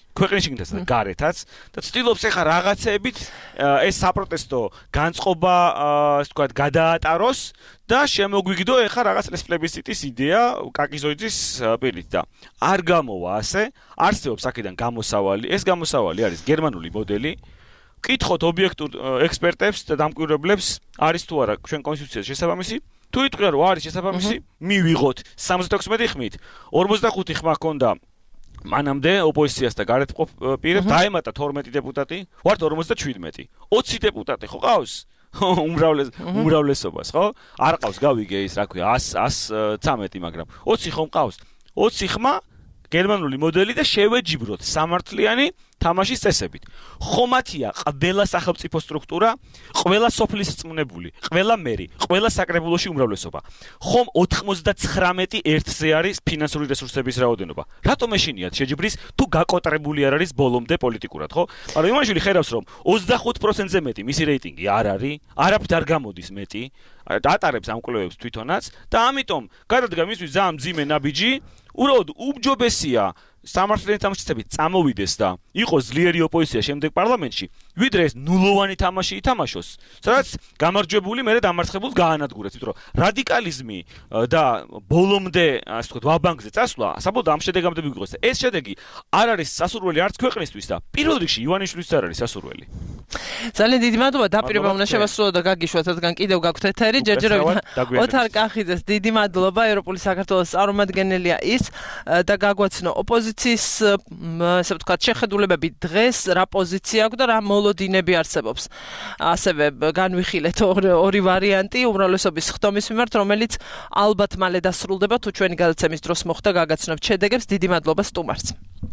ქვეყნის შიგნითაც და გარეთაც და ცდილობს ახლა რაღაცეებით ეს საპროტესტო განწყობა ასე ვთქვათ გადაატაროს და შემოგვიგდო ახლა რაღაც ეს პლებისციტის იდეა კაკიზოიძის პირით და არ გამოვა ასე არსებობს აქედან გამოსავალი ეს გამოსავალი არის გერმანული მოდელი ვკითხოთ ობიექტურ ექსპერტებს და დამკვირვებლებს არის თუ არა ჩვენ კონსტიტუციას შესაბამისი თუ იტყვიან რომ არის შესაბამისი მივიღოთ 76 ხმით 45 ხმა ჰქონდა მანამდე ოპოზიციას და გარეთ პირებს დაემატა 12 დეპუტატი ვართ 57 20 დეპუტატი ხო ყავს უმრავლესობას ხო არ ყავს გავიგე ის რა ქვია 113 მაგრამ 20 ხომ ყავს 20 ხმა გერმანული მოდელი და შევეჯიბროთ სამართლიანი თამაშის წესებით. ხომათია ყველა სახელმწიფო სტრუქტურა, ყველა სოფლის რწმუნებული, ყველა მერი, ყველა საკრებულოში უმრავლესობა. ხომ 99 ერთზე არის ფინანსური რესურსების რაოდენობა. რატომ ეშინიათ შეჯიბრის თუ გაკოტრებული არ არის ბოლომდე პოლიტიკურად, ხო? მაგრამ იმაშვილი ხედავს რომ 25%-ზე მეტი მისი რეიტინგი არ არის, არაფრით არ გამოდის მეტი, ატარებს ამ კვლევებს თვითონაც და ამიტომ გადადგა მისთვის ძალიან მძიმე ნაბიჯი, უბრალოდ უმჯობესია სამართლიანი თამაშისები წამოვიდეს და იყოს ძლიერი ოპოზიცია შემდეგ პარლამენტში, ვიდრე ეს ნულოვანი თამაში ითამაშოს, სადაც გამარჯვებული მერე დამარცხებულს გაანადგურებს, იმიტომ რომ რადიკალიზმი და ბოლომდე, ასე ვთქვათ, ვაბანკზე წასვლა, საბოლოოდ ამ შედეგამდე მიგვიღოს და ეს შედეგი არ არის სასურველი არც ქვეყნისთვის და პირველ რიგში ივანიშვილის არ არის სასურველი. ძალიან დიდი მადლობა დაპირება უნდა შევასრულოთ და გაგიშვათ, რადგან კიდევ გაქვთ ეთერი, ჯერჯერობით ოთარ კახიძეს დიდი მადლობა, ევროპული საქართველოს წარმომადგენელია ის და გაგვაცნო ოპოზიციის, ასე ვთქვათ, შეხედულებები დღეს რა პოზიცია აქვს და რა მოლოდინები არსებობს. ასევე განვიხილეთ ორი ვარიანტი უმრავლესობის ხდომის მიმართ, რომელიც ალბათ მალე დასრულდება, თუ ჩვენი გადაცემის დროს მოხდა გაგაცნობთ შედეგებს. დიდი მადლობა სტუმარს.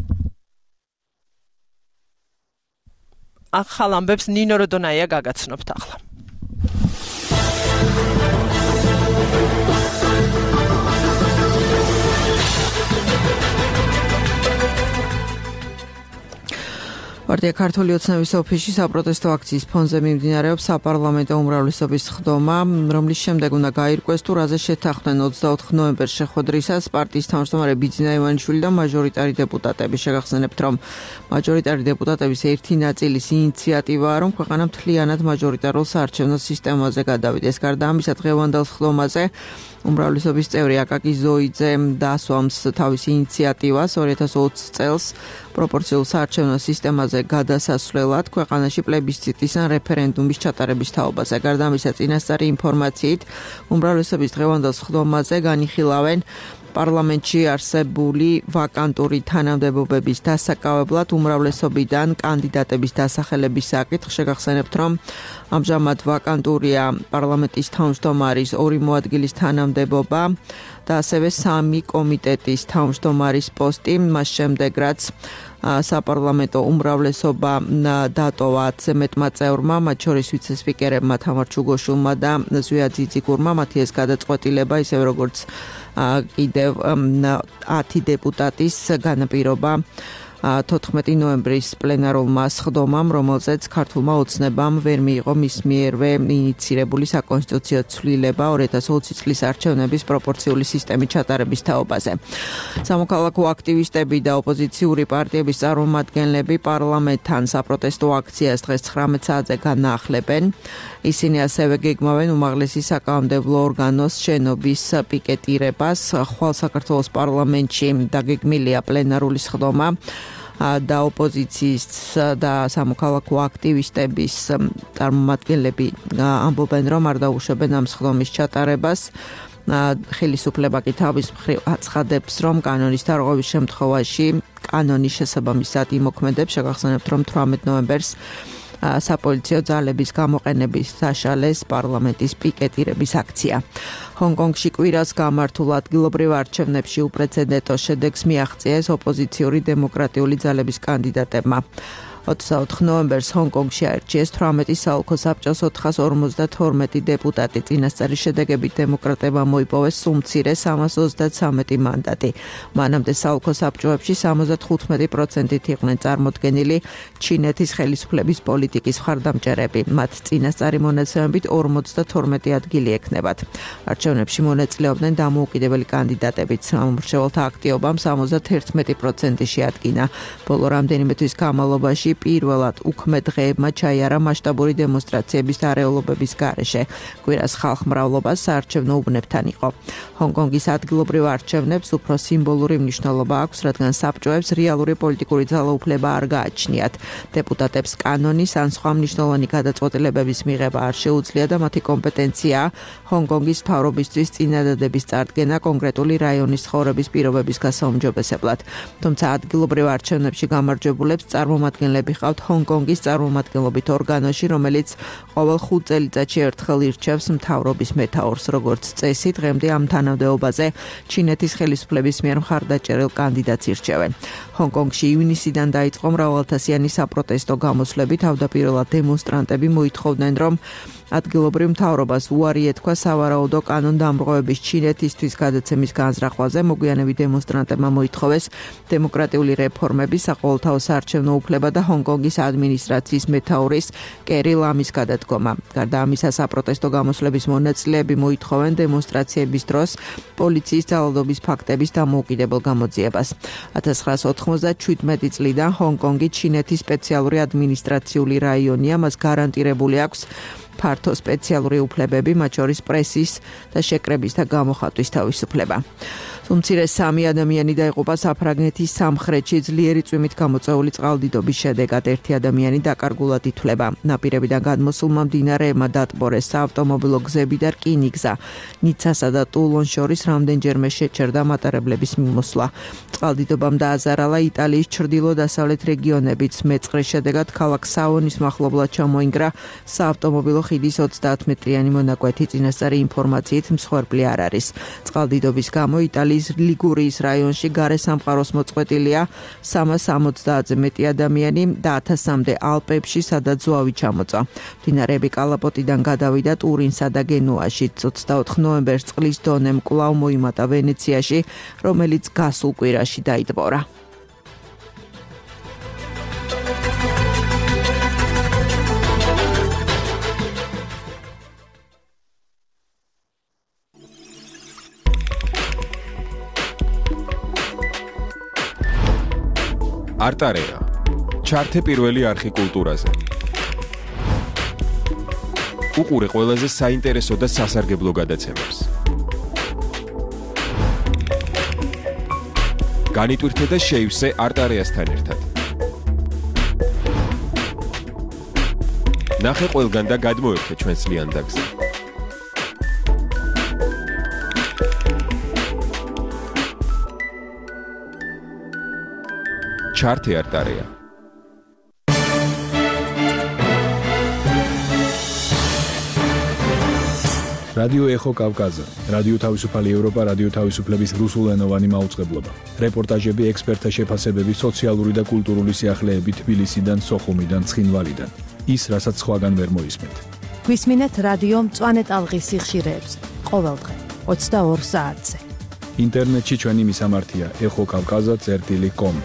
ახალ ამბებს ნინო როდონაია გაგაცნობთ ახლა. პარტია ქართული ოცნების ოფისში საპროტესტო აქციის ფონზე მიმდინარეობს საპარლამენტო უმრავლესობის ხდომა, რომლის შემდეგ უნდა გაირკვეს თუ რაზე შეთანხმდნენ 24 ნოემბერს შეხვედრისას პარტიის თავმჯდომარე ბიძინა ივანიშვილი და მაჟორიტარი დეპუტატები. შეგახსენებთ, რომ მაჟორიტარი დეპუტატების ერთი ნაწილის ინიციატივაა, რომ ქვეყანა მთლიანად მაჟორიტარულ საარჩევნო სისტემაზე გადავიდეს. გარდა ამისა, დღევანდელ ხდომაზე უმრავლესობის წევრი აკაკი ზოიძე დასვამს თავის ინიციატივას 2020 წელს პროპორციულ საარჩევნო სისტემაზე გადასასვლელად ქვეყანაში პლებისციტის ან რეფერენდუმის ჩატარების თაობაზე. გარდა ამისა, წინასწარი ინფორმაციით უმრავლესობის დღევანდელ ხდომაზე განიხილავენ პარლამენტში არსებული ვაკანტური თანამდებობების დასაკავებლად უმრავლესობიდან კანდიდატების დასახელების საკითხს. შეგახსენებთ, რომ ამჟამად ვაკანტურია პარლამენტის თავმჯდომარის 2 მოადგილის თანამდებობა და ასევე 3 კომიტეტის თავმჯდომარის პოსტი, მას შემდეგ რაც საპარლამენტო უმრავლესობა დატოვა 11 წევრმა, მათ შორის ვიცე-სპიკერებმა თამარ ჩუგოშვილმა და ზვია ძიძიგურმა, მათი ეს გადაწყვეტილება, ისევე როგორც კიდევ 10 დეპუტატის განაპირობა 14 ნოემბრის პლენარულმა სხდომამ, რომელზეც ქართულმა ოცნებამ ვერ მიიღო მის მიერვე ინიცირებული საკონსტიტუციო ცვლილება 2020 წლის არჩევნების პროპორციული სისტემის ჩატარების თაობაზე. სამოქალაქო აქტივისტები და ოპოზიციური პარტიების წარმომადგენლები პარლამენტთან საპროტესტო აქციას დღეს 19 საათზე განაახლებენ. ისინი ასევე გეგმავენ უმაღლესი საკანონმდებლო ორგანოს შენობის პიკეტირებას. ხვალ საქართველოს პარლამენტში დაგეგმილია პლენარული სხდომა და ოპოზიციის და სამოქალაქო აქტივისტების წარმომადგენლები ამბობენ, რომ არ დაუშვებენ ამ სხდომის ჩატარებას. ხელისუფლება კი თავის მხრივ აცხადებს, რომ კანონის დარღვევის შემთხვევაში კანონის შესაბამისად იმოქმედებს. შეგახსენებთ, რომ 18 ნოემბერს საპოლიციო ძალების გამოყენების საშალეს პარლამენტის პიკეტირების აქცია. ჰონკონგში კვირას გამართულ ადგილობრივ არჩევნებში უპრეცედენტო შედეგს მიაღწიეს ოპოზიციური დემოკრატიული ძალების კანდიდატებმა. 24 ნოემბერს ჰონკონგში აირჩიეს 18 საოლქო საბჭოს 452 დეპუტატი. წინასწარი შედეგებით დემოკრატებმა მოიპოვეს სულ მცირე 333 მანდატი. მანამდე საოლქო საბჭოებში 75%-ით იყვნენ წარმოდგენილი ჩინეთის ხელისუფლების პოლიტიკის მხარდამჭერები. მათ წინასწარი მონაცემებით 52 ადგილი ექნებათ. არჩევნებში მონაწილეობდნენ დამოუკიდებელი კანდიდატებიც. სამომრჩეველთა აქტიობამ 71% შეადგინა. ბოლო რამდენიმე თვის განმავლობაში პირველად უქმე დღეებმა ჩაიარა მასშტაბური დემონსტრაციების და არეულობების გარეშე. კვირას ხალხმრავლობას საარჩევნო უბნებთან იყო. ჰონკონგის ადგილობრივ არჩევნებს უფრო სიმბოლური მნიშვნელობა აქვს, რადგან საბჭოებს რეალური პოლიტიკური ძალაუფლება არ გააჩნიათ. დეპუტატებს კანონის ან სხვა მნიშვნელოვანი გადაწყვეტილებების მიღება არ შეუძლია და მათი კომპეტენციაა ჰონკონგის მთავრობისთვის წინადადების წარდგენა კონკრეტული რაიონის ცხოვრების პირობების გასაუმჯობესებლად. თუმცა ადგილობრივ არჩევნებში გამარჯვებულებს წარმომადგენლები ჰყავთ ჰონკონგის წარმომადგენლობით ორგანოში, რომელიც ყოველ 5 წელიწადში ერთხელ ირჩევს მთავრობის მეთაურს. როგორც წესი, დღემდე ამ თანამდებობაზე ჩინეთის ხელისუფლების მიერ მხარდაჭერილ კანდიდატს ირჩევენ. ჰონკონგში ივნისიდან დაიწყო მრავალთასიანი საპროტესტო გამოსვლები. თავდაპირველად დემონსტრანტები მოითხოვდნენ, რომ ადგილობრივ მთავრობას უარი ეთქვა სავარაუდო კანონდამრღვევების ჩინეთისთვის გადაცემის განზრახვაზე. მოგვიანებით დემონსტრანტებმა მოითხოვეს დემოკრატიული რეფორმები, საყოველთაო საარჩევნო უფლება და ჰონკონგის ადმინისტრაციის მეთაურის კერი ლამის გადადგომა. გარდა ამისა, საპროტესტო გამოსვლების მონაწილეები მოითხოვენ დემონსტრაციების დროს პოლიციის ძალადობის ფაქტების დამოუკიდებელ გამოძიებას. 1997 წლიდან ჰონკონგი ჩინეთის სპეციალური ადმინისტრაციული რაიონია, მას გარანტირებული აქვს ფართო სპეციალური უფლებები, მათ შორის პრესის და შეკრების და გამოხატვის თავისუფლება. უმცირე 3 ადამიანი დაიღუპა საფრანგეთის სამხრეთში ძლიერი წვიმით გამოწვეული წყალდიდობის შედეგად. 1 ადამიანი დაკარგულად ითვლება. ნაპირებიდან გადმოსულმა მდინარეებმა დატბორეს საავტომობილო გზები და რკინიგზა. ნიცასა და ტულონს შორის რამდენჯერმე შეჩერდა მატარებლების მიმოსვლა. წყალდიდობამ დააზარალა იტალიის ჩრდილო-დასავლეთ რეგიონებიც. მეწყრის შედეგად ქალაქ საონის მახლობლად ჩამოინგრა საავტომობილო ხიდის 30 მეტრიანი მონაკვეთი. წინასწარი ინფორმაციით მსხვერპლი არ არის. წყალდიდობის გამო იტალიის ლიგურიის რაიონში გარე სამყაროს მოწყვეტილია 360-ზე მეტი ადამიანი და 1000-მდე ალპებში, სადაც ზღვავი ჩამოწვა. მდინარეები კალაპოტიდან გადავიდა ტურინსა და გენუაში. 24 ნოემბერს წყლის დონემ კვლავ მოიმატა ვენეციაში, რომელიც გასულ კვირაში დაიტბორა. არტარეა. ჩართე პირველი არხი კულტურაზე. უყურე ყველაზე საინტერესო და სასარგებლო გადაცემებს. განიტვირთე და შეივსე არტარეასთან ერთად. ნახე ყველგან და გადმოერთე ჩვენს ლიანდაგზე. ჩართე არტარეა. რადიო ეხო კავკაზა, რადიო თავისუფალი ევროპა, რადიო თავისუფლების რუსულენოვანი მაუწყებლობა. რეპორტაჟები, ექსპერტთა შეფასებები, სოციალური და კულტურული სიახლეები თბილისიდან, სოხუმიდან, ცხინვალიდან. ის, რასაც სხვაგან ვერ მოისმენთ. გვისმინეთ რადიო მწვანე ტალღის სიხშირეებს ყოველდღე 22 საათზე. ინტერნეტში ჩვენი მისამართია ეხოკავკაზა.com.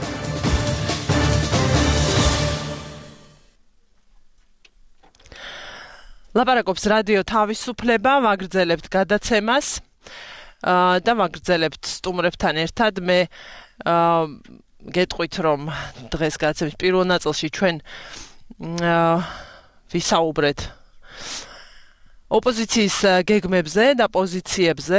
ლაპარაკობს რადიო თავისუფლება, მაგრძელებთ გადაცემას და მაგრძელებთ სტუმრებთან ერთად. მე გეტყვით, რომ დღეს გადაცემის პირველ ნაწილში ჩვენ ვისაუბრეთ ოპოზიციის გეგმებზე და პოზიციებზე.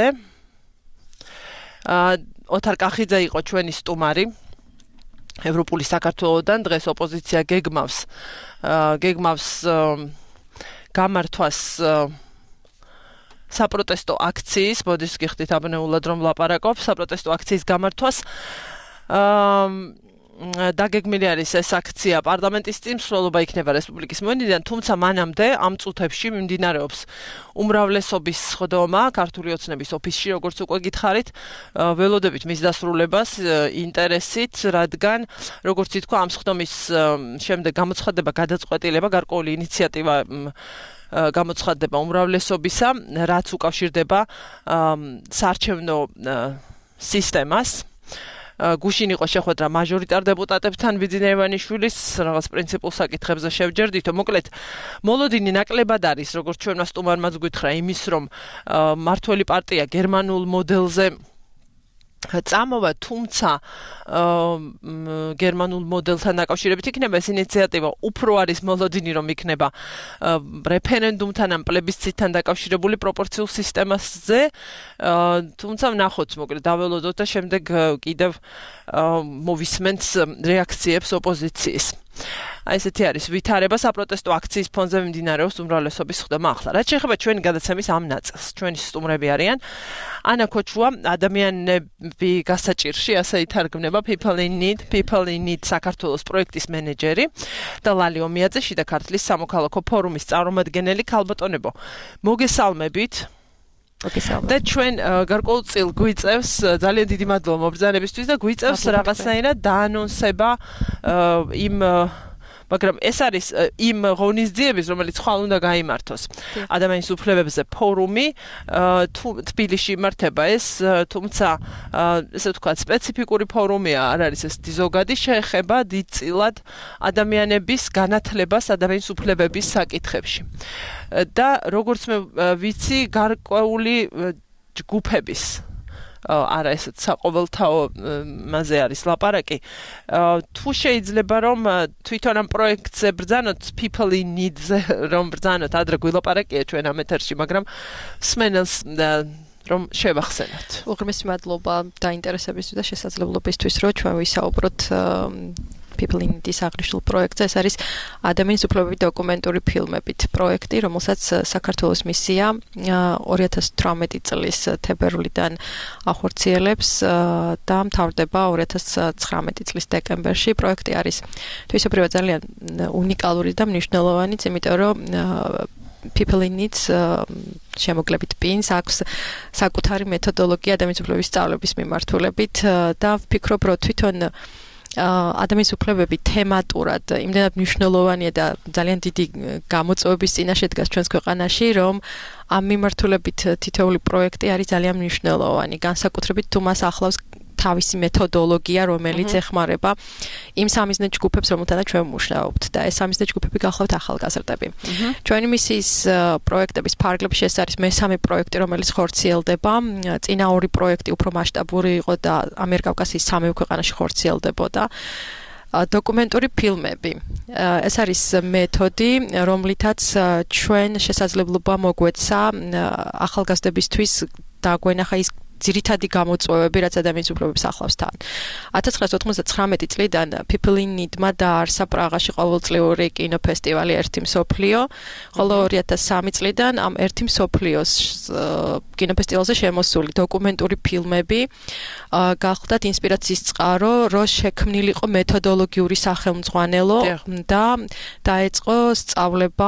ოთარ კახიძე იყო ჩვენი სტუმარი ევროპული საქართველოსდან. დღეს ოპოზიცია გეგმავს გამართვას საპროტესტო აქციის, მოდის გიხდით აბნეულად რომ ლაპარაკობ, საპროტესტო აქციის გამართვას დაგეგმილი არის ეს აქცია პარლამენტის წინ მსვლელობა იქნება რესპუბლიკის მოედნიდან, თუმცა მანამდე ამ წუთებში მიმდინარეობს უმრავლესობის სხდომა ქართული ოცნების ოფისში, როგორც უკვე გითხარით, ველოდებით მის დასრულებას ინტერესით, რადგან როგორც ითქვა, ამ სხდომის შემდეგ გამოცხადება გადაწყვეტილება, გარკვეული ინიციატივა გამოცხადება უმრავლესობისა, რაც უკავშირდება საარჩევნო სისტემას. გუშინ იყო შეხვედრა მაჟორიტარ დეპუტატებთან ბიძინა ივანიშვილის რაღაც პრინციპულ საკითხებზე შევჯერდითო. მოკლედ, მოლოდინი ნაკლებად არის, როგორც ჩვენმა სტუმარმაც გითხრა, იმის რომ მართველი პარტია გერმანულ მოდელზე წამოვა, თუმცა გერმანულ მოდელთან დაკავშირებით იქნება ეს ინიციატივა უფრო არის მოლოდინი, რომ იქნება რეფერენდუმთან ან პლებისციტთან დაკავშირებული პროპორციულ სისტემაზე, თუმცა ვნახოთ, მოკლედ დაველოდოთ და შემდეგ კიდევ მოვისმენთ რეაქციებს ოპოზიციის. აი ესეთი არის ვითარება საპროტესტო აქციის ფონზე მიმდინარეობს უმრავლესობის სხდომა ახლა. რაც შეეხება ჩვენი გადაცემის ამ ნაწილს, ჩვენი სტუმრები არიან ანა ქოჩუა, ადამიანები გასაჭირში, ასე ითარგმნება People in Need საქართველოს პროექტის მენეჯერი და ლალი ომიაძე, შიდა ქართლის სამოქალაქო ფორუმის წარმომადგენელი. ქალბატონებო, მოგესალმებით. და ჩვენ გარკვეულწილ გვიწევს ძალიან დიდი მადლობა მობრძანებისთვის და გვიწევს რაღაცნაირად დაანონსება იმ მაგრამ ეს არის იმ ღონისძიების, რომელიც ხვალ უნდა გაიმართოს. ადამიანის უფლებებზე ფორუმი თბილისში იმართება ეს, თუმცა ესე ვთქვათ, სპეციფიკური ფორუმია, არ არის ეს ზოგადი, შეეხება დიდწილად ადამიანების განათლებას ადამიანის უფლებების საკითხებში. და როგორც მე ვიცი, გარკვეული ჯგუფების არა ესეც საყოველთაო მასე არის ლაპარაკი. თუ შეიძლება რომ თვითონ ამ პროექტზე ბრძანოთ, People in Need-ზე რომ ბრძანოთ, ადრე გვილაპარაკია ჩვენ ამ ეთერში, მაგრამ სმენელს რომ შევახსენოთ. უღრმესი მადლობა დაინტერესებისთვის და შესაძლებლობისთვის, რომ ჩვენ ვისაუბროთ People in Need-ის აღნიშნულ პროექტზე. ეს არის ადამიანის უფლებების დოკუმენტური ფილმებით პროექტი, რომელსაც საქართველოს მისია 2018 წლის თებერვლიდან ახორციელებს და მთავრდება 2019 წლის დეკემბერში. პროექტი არის თვისობრივად ძალიან უნიკალური და მნიშვნელოვანი, იმიტომ რომ People in Need შემოკლებით პინს აქვს საკუთარი მეთოდოლოგია ადამიანის უფლებების სწავლების მიმართულებით და ვფიქრობ, რომ თვითონ ადამიანის უფლებები თემატურად იმდენად მნიშვნელოვანია და ძალიან დიდი გამოწვევების წინაშე დგას ჩვენს ქვეყანაში, რომ ამ მიმართულებით თითოეული პროექტი არის ძალიან მნიშვნელოვანი. განსაკუთრებით თუ მას ახლავს თავისი მეთოდოლოგია, რომელიც ეხმარება იმ სამიზნე ჯგუფებს, რომელთანაც ჩვენ ვმუშაობთ და ეს სამიზნე ჯგუფები გახლავთ ახალგაზრდები. ჩვენი მისიის პროექტების ფარგლებში ეს არის მესამე პროექტი, რომელიც ხორციელდება. წინა ორი პროექტი უფრო მასშტაბური იყო და ამიერკავკასიის სამივე ქვეყანაში ხორციელდებოდა. დოკუმენტური ფილმები. ეს არის მეთოდი, რომლითაც ჩვენ შესაძლებლობა მოგვეცა ახალგაზრდებისთვის დაგვენახა ის ძირითადი გამოწვევები, რაც ადამიანის უფლებებს ახლავს თან. 1999 წლიდან People in Need-მა დაარსა პრაღაში ყოველწლიური კინოფესტივალი ერთი მსოფლიო, ხოლო 2003 წლიდან ამ ერთი მსოფლიოს კინოფესტივალზე შემოსული დოკუმენტური ფილმები გახლდათ ინსპირაციის წყარო, რომ შექმნილიყო მეთოდოლოგიური სახელმძღვანელო და დაეწყო სწავლება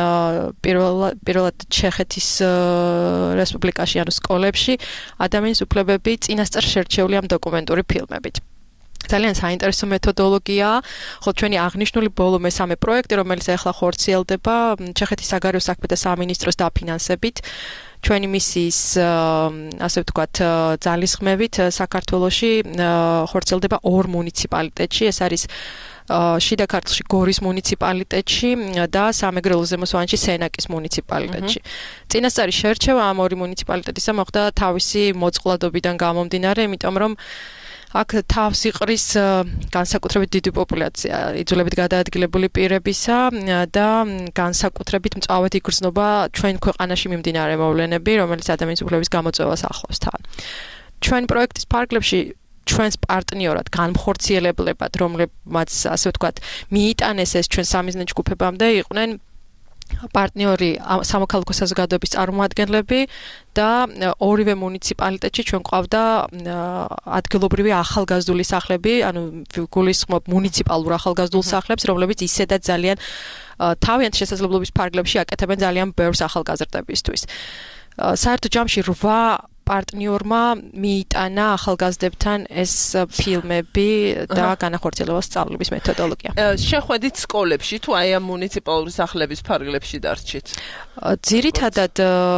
პირველად ჩეხეთის რესპუბლიკაში, ანუ სკოლებში ადამიანის უფლებები წინასწარ შერჩეული ამ დოკუმენტური ფილმებით. ძალიან საინტერესო მეთოდოლოგიაა, ხოლო ჩვენი აღნიშნული ბოლო მესამე პროექტი, რომელიც ახლა ხორციელდება ჩეხეთის საგარეო საქმეთა სამინისტროს დაფინანსებით, ჩვენი მისიის ასე ვთქვათ ძალისხმევით საქართველოში ხორციელდება ორ მუნიციპალიტეტში, ეს არის შიდა ქართლში გორის მუნიციპალიტეტში და სამეგრელოს ზემო სვანეთში სენაკის მუნიციპალიტეტში. წინასწარი შერჩევა ამ ორი მუნიციპალიტეტისა მოხდა თავისი მოწყვლადობიდან გამომდინარე, იმიტომ რომ აქ თავს იყრის განსაკუთრებით დიდი პოპულაცია იძულებით გადაადგილებული პირებისა და განსაკუთრებით მწვავედ იგრძნობა ჩვენ ქვეყანაში მიმდინარე მოვლენები, რომელიც ადამიანის უფლების გამოწვევას ახლავს თან. ჩვენ პროექტის ფარგლებში ჩვენს პარტნიორად განხორციელებლებად, რომლებმაც ასე ვთქვათ, მიიტანეს ეს ჩვენ სამიზნე ჯგუფებამდე იყვნენ პარტნიორი სამოქალაქო საზოგადოების წარმომადგენლები და ორივე მუნიციპალიტეტში ჩვენ ყავდა ადგილობრივი ახალგაზრდული სახლები, ანუ გულისხმობ მუნიციპალურ ახალგაზრდულ სახლებს, რომლებიც ისედაც ძალიან თავიანთი შესაძლებლობის ფარგლებში აკეთებენ ძალიან ბევრს ახალგაზრდებისთვის. საერთო ჯამში 8 პარტნიორმა მიიტანა ახალგაზრდებთან ეს ფილმები და განახორციელება სწავლების მეთოდოლოგია. შეხვედით სკოლებში თუ აი ამ მუნიციპალური სახლების ფარგლებში დარჩით? ძირითადად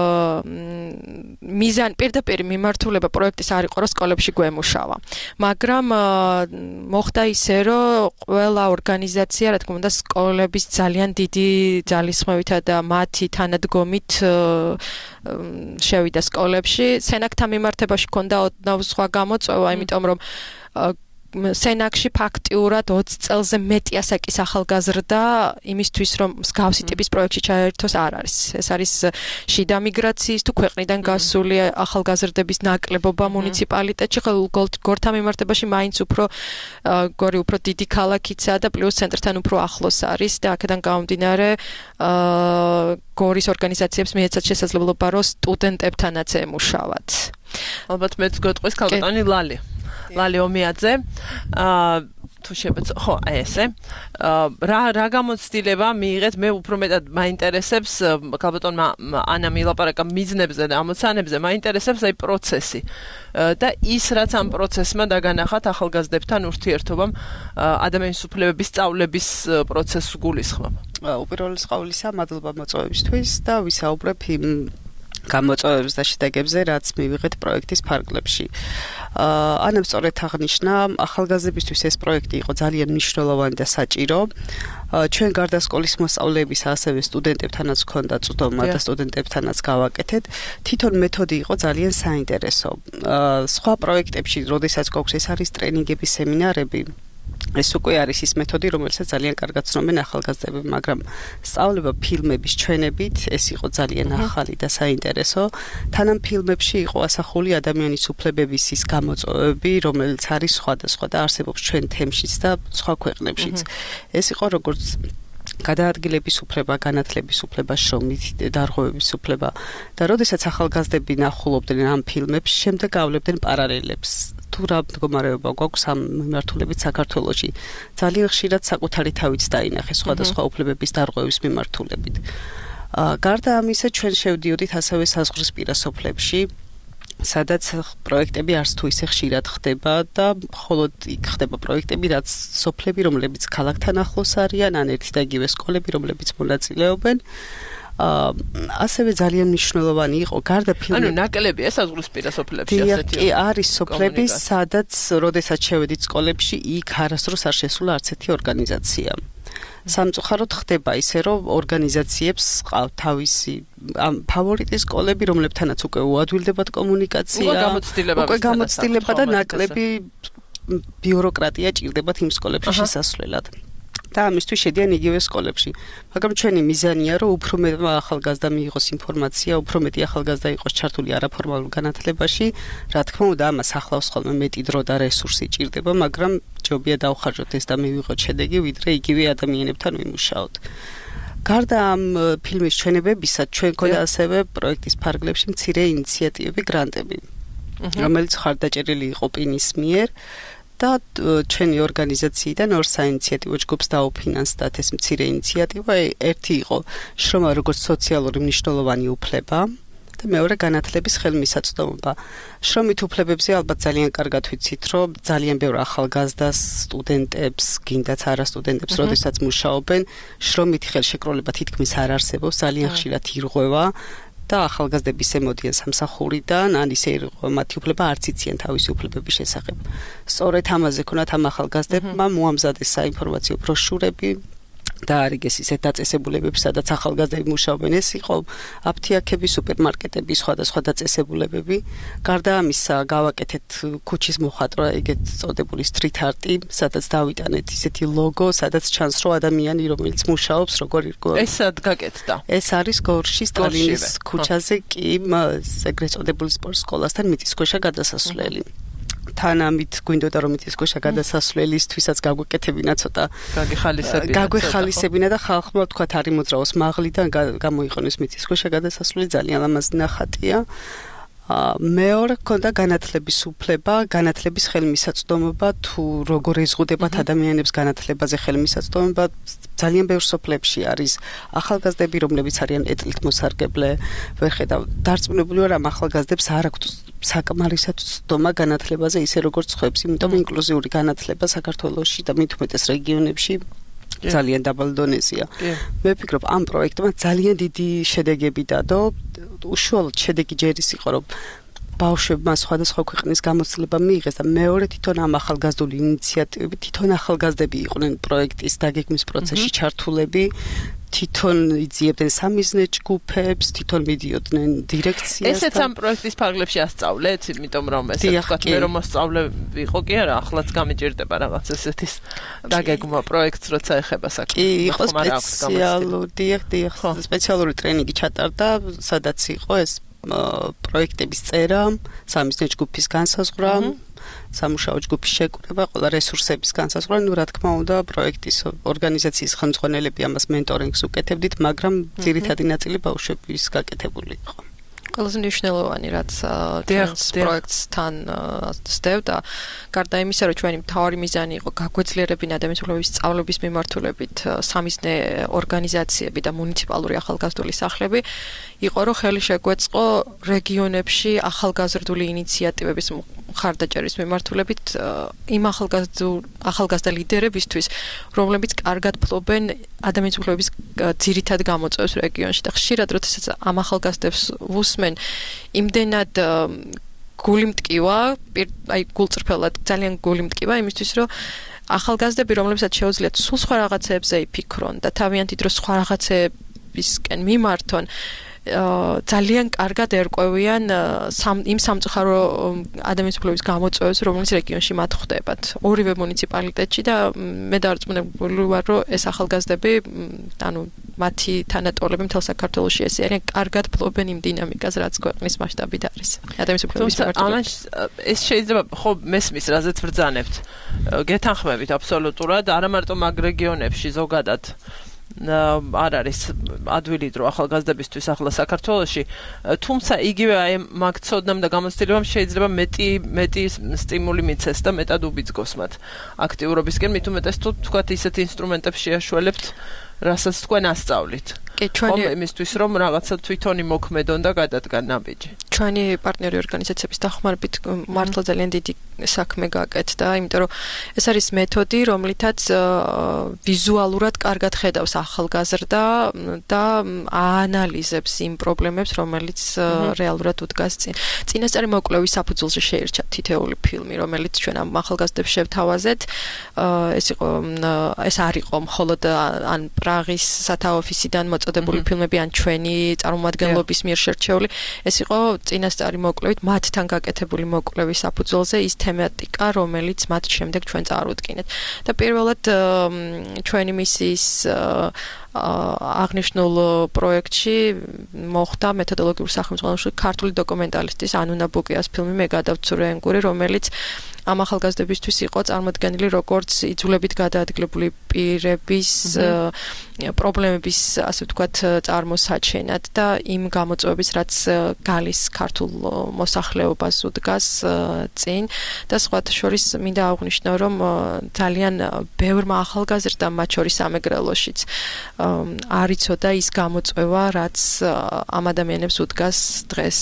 პირდაპირ მიმართულება პროექტის არ იყო, რომ სკოლებში გვემუშავა. მაგრამ მოხდა ისე, რომ ყველა ორგანიზაცია, რა თქმა უნდა, სკოლების ძალიან დიდი ძალისხმევითა და მათი თანადგომით შევიდა სკოლებში. სენაკთან მიმართებაში ქონდა ოდნავ სხვა გამოწვევა, იმიტომ რომ სენაკში ფაქტიურად 20 წელზე მეტი ასაკის ახალგაზრდა იმისთვის რომ მსგავსი ტიპის პროექტში ჩაერთოს არ არის. ეს არის შიდა მიგრაციის თუ ქვეყნიდან გასული ახალგაზრდების ნაკლებობა მუნიციპალიტეტში, გორთან მიმართებაში მაინც უფრო გორი უფრო დიდი ქალაქიცაა და პლუს ცენტრთან უფრო ახლოს არის და აქედან გამომდინარე გორის ორგანიზაციებს მიეცათ შესაძლებლობა რომ სტუდენტებთანაც ემუშავათ. ალბათ მეც გეტყვის ქალბატონი ლალი ომიაძე თუ შეეცო ხო აი ესე რა გამოცდილება მიიღეთ მე უფრო მეტად მაინტერესებს ქალბატონმა ანა მილაპარაკა მიზნებზე და ამოცანებზე მაინტერესებს აი პროცესი და ის რაც ამ პროცესმა დაგანახათ ახალგაზრდებთან ურთიერთობამ ადამიანის უფლებების სწავლების პროცესს გულისხმობ. უპირველეს ყოვლისა მადლობა მოწვევისთვის და ვისაუბრებ იმ გამოწვევებს და შედეგებზე, რაც მივიღეთ პროექტის ფარგლებში. ანამ სწორედ აღნიშნა, ახალგაზრდებისთვის ეს პროექტი იყო ძალიან მნიშვნელოვანი და საჭირო. ჩვენ გარდა სკოლის მოსწავლეებისა, ასევე სტუდენტებთანაც ჰქონდა წვდომა და სტუდენტებთანაც გავაკეთეთ. თვითონ მეთოდი იყო ძალიან საინტერესო. სხვა პროექტებში, როდესაც გვაქვს ეს არის ტრენინგები, სემინარები, ეს უკვე არის ის მეთოდი, რომელსაც ძალიან კარგად ცნობენ ახალგაზრდები, მაგრამ სწავლება ფილმების ჩვენებით, ეს იყო ძალიან ახალი და საინტერესო. თანამ ფილმებში იყო ასახული ადამიანის უფლებების ის გამოწვევები, რომელიც არის სხვადასხვა და არსებობს ჩვენ თემშიც და სხვა ქვეყნებშიც. ეს იყო როგორც გადაადგილების უფლება, განათლების უფლება, შრომით დარღვევების უფლება და როდესაც ახალგაზრდები ნახულობდნენ ამ ფილმებს, შემდეგ გავლებდნენ პარალელებს. თუ რა მდგომარეობა გვაქვს ამ მიმართულებით საქართველოში. ძალიან ხშირად საკუთარი თავიც დაინახეს სხვადასხვა უფლებების დარღვევის მიმართულებით. გარდა ამისა, ჩვენ შევდიოდით ასევე საზღვრისპირა სოფლებში, სადაც პროექტები არც თუ ისე ხშირად ხდება და მხოლოდ იქ ხდება პროექტები, რაც სოფლები, რომლებიც ქალაქთან ახლოს არიან, ან ერთი და იგივე სკოლები, რომლებიც მონაწილეობენ. ასევე ძალიან მნიშვნელოვანი იყო გარდა ფილმების. ანუ ნაკლებია საზღვრისპირა სოფლებში ასეთი. კი, არის სოფლები, სადაც როდესაც შევედით სკოლებში, იქ არასდროს არ შესულა არც ერთი ორგანიზაცია. სამწუხაროდ ხდება ისე, რომ ორგანიზაციებს ყავთ თავისი ფავორიტი სკოლები, რომლებთანაც უკვე უადვილდებათ კომუნიკაცია, უკვე გამოცდილება და ნაკლები ბიუროკრატია ჭირდებათ იმ სკოლებში შესასვლელად. და ამისთვის შედიან იგივე სკოლებში. მაგრამ ჩვენი მიზანია, რომ უფრო მეტმა ახალგაზრდა მიიღოს ინფორმაცია, უფრო მეტი ახალგაზრდა იყოს ჩართული არაფორმალურ განათლებაში. რა თქმა უნდა, ამას ახლავს ხოლმე მეტი დრო და რესურსი ჭირდება, მაგრამ ჯობია დავხარჯოთ ეს და მივიღოთ შედეგი, ვიდრე იგივე ადამიანებთან ვიმუშაოთ. გარდა ამ ფილმის ჩვენებებისა, ჩვენ გვქონდა ასევე პროექტის ფარგლებში მცირე ინიციატივები, გრანტები, რომელიც ხარდაჭერილი იყო პინის მიერ. და ჩვენი ორგანიზაციიდან ორ საინიციატივო ჯგუფს დაუფინანსდათ ეს მცირე ინიციატივა. ერთი იყო შრომა როგორც სოციალური მნიშვნელოვანი უფლება და მეორე განათლების ხელმისაწვდომობა. შრომით უფლებებზე ალბათ ძალიან კარგად ვიცით, რომ ძალიან ბევრ ახალგაზრდას, სტუდენტებს, გინდაც არა სტუდენტებს, როდესაც მუშაობენ, შრომით ხელშეკრულება თითქმის არ არსებობს, ძალიან ხშირად ირღვევა. და ახალგაზრდების ემოდიან სამსახურიდან, ან ისე ირღვევა მათი უფლება არც იციან თავისი უფლებების შესახებ. სწორედ ამაზე ქონათ ამ ახალგაზრდებმა მოამზადეს საინფორმაციო ბროშურები და არიგეს ისეთ დაწესებულებები, სადაც ახალგაზრდები მუშაობენ. ეს იყო აფთიაქები, სუპერმარკეტები, სხვადასხვა დაწესებულებები. გარდა ამისა, გავაკეთეთ ქუჩის მოხატვა, ეგეთ წოდებული street art-ი, სადაც დავიტანეთ ისეთი ლოგო, სადაც ჩანს, რომ ადამიანი, რომელიც მუშაობს, როგორ ირგოება. ეს სად გაკეთდა? ეს არის გორში, სტალინის ქუჩაზე, კი, ეგრეთ წოდებული სპორტ სკოლასთან მიწისქვეშა გადასასვლელი. თან ამით გვინდოდა რომ იცის გუშა გადასასვლელისთვისაც გაგვეკეთებინა ცოტა გაგვეხალისებინა და ხალხმა თქვათ არის მოძრაოს მაღლიდან გამოიყენოს მიწის გუშა გადასასვლელი ძალიან ლამაზი ნახატია. მეორე ქონდა განათლების უფლება, განათლების ხელმისაწვდომობა თუ როგორ ეზღუდებათ ადამიანებს განათლებაზე ხელმისაწვდომობა ძალიან ბევრ სოფლებში არის ახალგაზრდები, რომლებიც არიან ეტლით მოსარგებლე, ვერ ხედავ დარწმუნებული ვარ ამ ახალგაზრდებს არ აქვთ საკმარისად ცდომა განათლებაზე ისე როგორც ხვებს, იმიტომ ინკლუზიური განათლება საქართველოში და მით უმეტეს რეგიონებში ძალიან დაბალ დონეზეა. მე ვფიქრობ ამ პროექტმა ძალიან დიდი შედეგები დადო. უშუალოდ შედეგი ჯერის იყო რომ ბავშვებმა სხვადასხვა ქვეყნის გამოცდილება მიიღეს და მეორე თვითონ ამ ახალგაზრდული ინიციატივები თვითონ ახალგაზრდები იყვნენ პროექტის დაგეგმვის პროცესში ჩართულები. თვითონ იძიებდნენ სამიზნე ჯგუფებს, თვითონ მიდიოდნენ დირექციასთან. ესეც ამ პროექტის ფარგლებში ასწავლეთ, იმიტომ რომ ესე ვთქვათ, მე რომ მოსწავლე ვიყო კი არა, ახლაც გამიჭირდება რაღაც ესეთის დაგეგმვა პროექტს, როცა ეხება საქმე. კი, იყო სპეციალური ტრენინგი ჩატარდა, სადაც იყო ეს პროექტების წერა, სამიზნე ჯგუფის განსაზღვრა, სამუშაო ჯგუფის შეკრება, ყველა რესურსების განსაზღვრა, რა თქმა უნდა, პროექტის ორგანიზაციის ხელმძღვანელები ამას მენტორინგს უკეთებდით, მაგრამ ძირითადი ნაწილი ბავშვების გაკეთებული იყო. ყველაზე მნიშვნელოვანი რაც პროექტთან სდევდა, გარდა იმისა, რომ ჩვენი მთავარი მიზანი იყო გაგვეძლიერებინა ადამიანის უფლებების სწავლების მიმართულებით სამიზნე ორგანიზაციები და მუნიციპალური ახალგაზრდული სახლები, იყო რომ ხელი შეგვეწყო რეგიონებში ახალგაზრდული ინიციატივების მხარდაჭერის მიმართულებით იმ ახალგაზრდა ლიდერებისთვის, რომლებიც კარგად ფლობენ ადამიანის უფლებების ძირითად გამოწვევებს რეგიონში და ხშირად როდესაც ამ ახალგაზრდებს ვუსმენ, იმდენად გული მტკივა, აი გულწრფელად ძალიან გული მტკივა იმისთვის, რომ ახალგაზრდები, რომლებსაც შეუძლიათ სულ სხვა რაღაცეებზე იფიქრონ და თავიანთი დრო სხვა რაღაცებისკენ მიმართონ, ძალიან კარგად ერკვევიან იმ სამწუხარო ადამიანის უფლებების გამოწვევებს, რომელიც რეგიონში მათ ხვდებათ. ორივე მუნიციპალიტეტში და მე დარწმუნებული ვარ, რომ ეს ახალგაზრდები, ანუ მათი თანატოლები მთელ საქართველოში ესე არიან, კარგად ფლობენ იმ დინამიკას, რაც ქვეყნის მასშტაბით არის. ადამიანის უფლებების მიმართულებით. ეს შეიძლება ხო მესმის, რაზეც ბრძანებთ. გეთანხმებით აბსოლუტურად, არა მარტო მაგ რეგიონებში ზოგადად არ არის ადვილი დრო ახალგაზრდებისთვის ახლა საქართველოში, თუმცა იგივე აი მაგ ცოდნამ და გამოცდილებამ შეიძლება მეტი სტიმული მიცეს და მეტად უბიძგოს მათ აქტიურობისკენ, მით უმეტეს თუ თქვათ ისეთ ინსტრუმენტებს შეაშველებთ, რასაც თქვენ ასწავლით. იმისთვის რომ რაღაცა თვითონი მოქმედონ და გადადგან ნაბიჯი. ჩვენი პარტნიორი ორგანიზაციების დახმარებით მართლა ძალიან დიდი საქმე გაკეთდა, იმიტომ რომ ეს არის მეთოდი, რომლითაც ვიზუალურად კარგად ხედავს ახალგაზრდა და აანალიზებს იმ პრობლემებს, რომელიც რეალურად უდგას წინ. წინასწარი მოკვლევის საფუძველზე შეირჩა თითეული ფილმი, რომელიც ჩვენ ამ ახალგაზრდებს შევთავაზეთ. ეს არ იყო მხოლოდ ან პრაღის სათავო ოფისიდან მოწოდებული ფილმები, ან ჩვენი წარმომადგენლობის მიერ შერჩეული. ეს იყო წინასწარი მოკვლევით მათთან გაკეთებული მოკვლევის საფუძველზე ის თემატიკა, რომელიც მათ შემდეგ ჩვენ წარუდგინეთ. და პირველად ჩვენი მისიის აღნიშნულ პროექტში მოხდა მეთოდოლოგიური სახელმძღვანელოში ქართული დოკუმენტალისტის ანუნა ბუკიას ფილმი მე გადავცურე ენგური, რომელიც ამ ახალგაზრდებისთვის იყო წარმოდგენილი როგორც იძულებით გადაადგილებული პირების პრობლემების, ასე ვთქვათ, წარმოსაჩენად და იმ გამოწვევების, რაც გალის ქართულ მოსახლეობას უდგას წინ და სხვათა შორის მინდა აღვნიშნო, რომ ძალიან ბევრმა ახალგაზრდამ, მათ შორის სამეგრელოშიც არ იცოდა ის გამოწვევა, რაც ამ ადამიანებს უდგას დღეს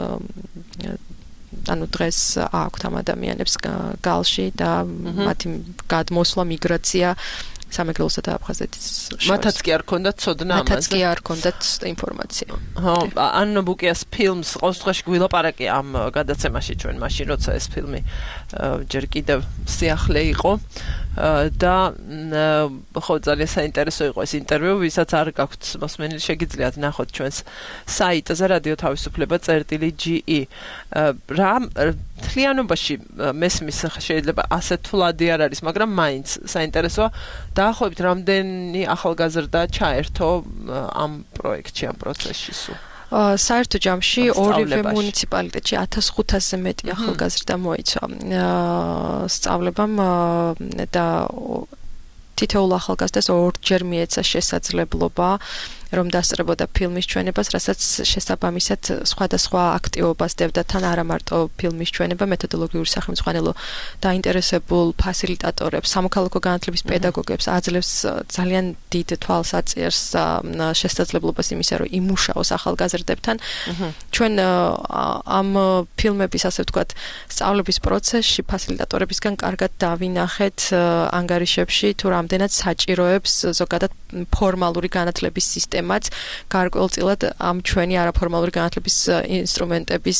ანუ დღეს აქვთ ამ ადამიანებს გალში და მათი გადმოსვლა, მიგრაცია სამეგრელოსა და აფხაზეთის შორის. მათაც კი არ ქონდათ ცოდნა ამაზე. მათაც კი არ ქონდათ ინფორმაცია. ხო, ანუნა ბუკიას ფილმს ყოველ შემთხვევაში გვილაპარაკე ამ გადაცემაში ჩვენ მაშინ, როცა ეს ფილმი ჯერ კიდევ სიახლე იყო და ხო ძალიან საინტერესო იყო ეს ინტერვიუ, ვისაც არ გაქვთ მოსმენილი, შეგიძლიათ ნახოთ ჩვენს საიტზე რადიო თავისუფლება.ge. რა თლიანობაში მესმის შეიძლება ასე თვლადი არ არის, მაგრამ მაინც საინტერესოა დაახლოებით რამდენი ახალგაზრდა ჩაერთო ამ პროექტში, ამ პროცესში სულ. საერთო ჯამში ორივე მუნიციპალიტეტში 1500-ზე მეტი ახალგაზრდა მოიცვა სწავლებამ და თითოეულ ახალგაზრდას ორჯერ მიეცა შესაძლებლობა რომ დასწრებოდა ფილმის ჩვენებას, რასაც შესაბამისად სხვადასხვა აქტივობას დევდა თან არა მარტო ფილმის ჩვენება, მეთოდოლოგიური სახელმძღვანელო დაინტერესებულ ფასილიტატორებს, სამოქალაქო განათლების პედაგოგებს აძლევს ძალიან დიდ თვალსაჩინოს შესაძლებლობას იმისა, რომ იმუშაოს ახალგაზრდებთან. ჩვენ ამ ფილმების, ასე ვთქვათ, სწავლების პროცესში ფასილიტატორებისგან კარგად დავინახეთ ანგარიშებში თუ რამდენად საჭიროებს ზოგადად ფორმალური განათლების სისტემაც გარკვეულწილად ამ ჩვენი არაფორმალური განათლების ინსტრუმენტების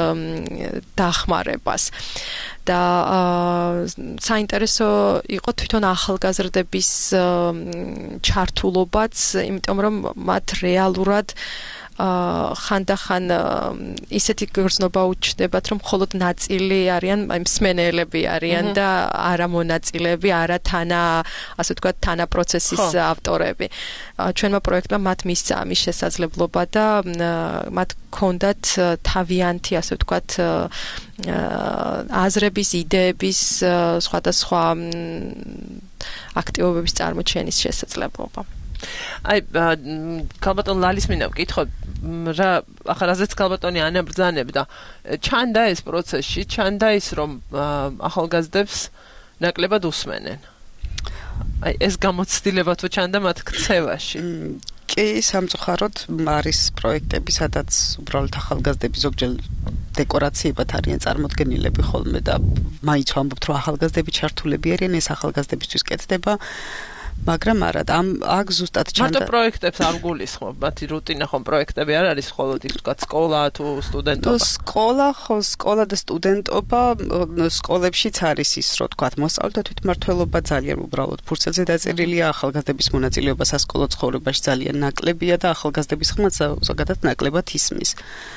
დახმარებას. და საინტერესო იყო თვითონ ახალგაზრდების ჩართულობაც, იმიტომ რომ მათ რეალურად ხანდახან ისეთი გრძნობა უჩნდებათ, რომ მხოლოდ ნაწილი არიან, მსმენელები არიან და არა მონაწილეები, არა ასე ვთქვათ, თანა პროცესის ავტორები. ჩვენმა პროექტმა მათ მისცა ამის შესაძლებლობა და მათ ჰქონდათ თავიანთი, ასე ვთქვათ, აზრების, იდეების, სხვადასხვა აქტივობების წარმოჩენის შესაძლებლობა. აი ქალბატონ ლალის მინდა ვკითხო რა ახალაზეც ქალბატონი ანა ბრძანებდა ჩანდა ეს პროცესში ჩანდა ის რომ ახალგაზრდებს ნაკლებად უსმენენ აი ეს გამოცდილება თუ ჩანდა მათ ქცევაში კი სამწუხაროდ არის პროექტები სადაც უბრალოდ ახალგაზრდები ზოგჯერ დეკორაციებად არიან წარმოდგენილები ხოლმე და მაინც ვამბობთ რომ ახალგაზრდები ჩართულები არიან ეს ახალგაზრდებისთვის კეთდება მაგრამ არა აქ ზუსტად ჩანდა მარტო პროექტებს არ გულისხმობ მათი რუტინა ხომ პროექტები არ არის მხოლოდ ის თქვა სკოლა თუ სტუდენტობა სკოლა და სტუდენტობა სკოლებშიც არის ის რო თქვა მოსწავლეთა თვითმმართველობა ძალიან უბრალოდ ფურცელზე დაწერილია ახალგაზრდების მონაწილეობა სასკოლო ცხოვრებაში ძალიან ნაკლებია და ახალგაზრდების ხმაც ზოგადად ნაკლებად ისმის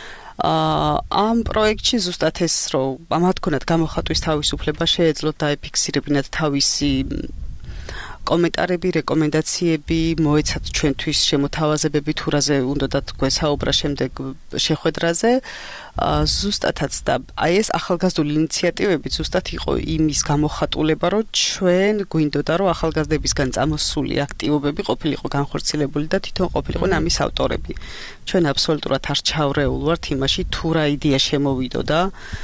ამ პროექტში ზუსტად ეს რომ ამათ ქონათ გამოხატვის თავისუფლება შეეძლოთ დაეფიქსირებინათ თავისი კომენტარები, რეკომენდაციები, მოეცათ ჩვენთვის შემოთავაზებები თუ რაზე უნდათ გვესაუბრა შემდეგ შეხვედრაზე. ზუსტადაც და აი ეს ახალგაზრდული ინიციატივები ზუსტად იყო იმის გამოხატულება, რომ ჩვენ გვინდოდა რომ ახალგაზრდებისგან წამოსული აქტივობები ყოფილიყო განხორციელებული და თვითონ ყოფილიყო ამის ავტორები. ჩვენ აბსოლუტურად არ ჩავრეულ ვართ იმაში თუ რა იდეა შემოვიდოდა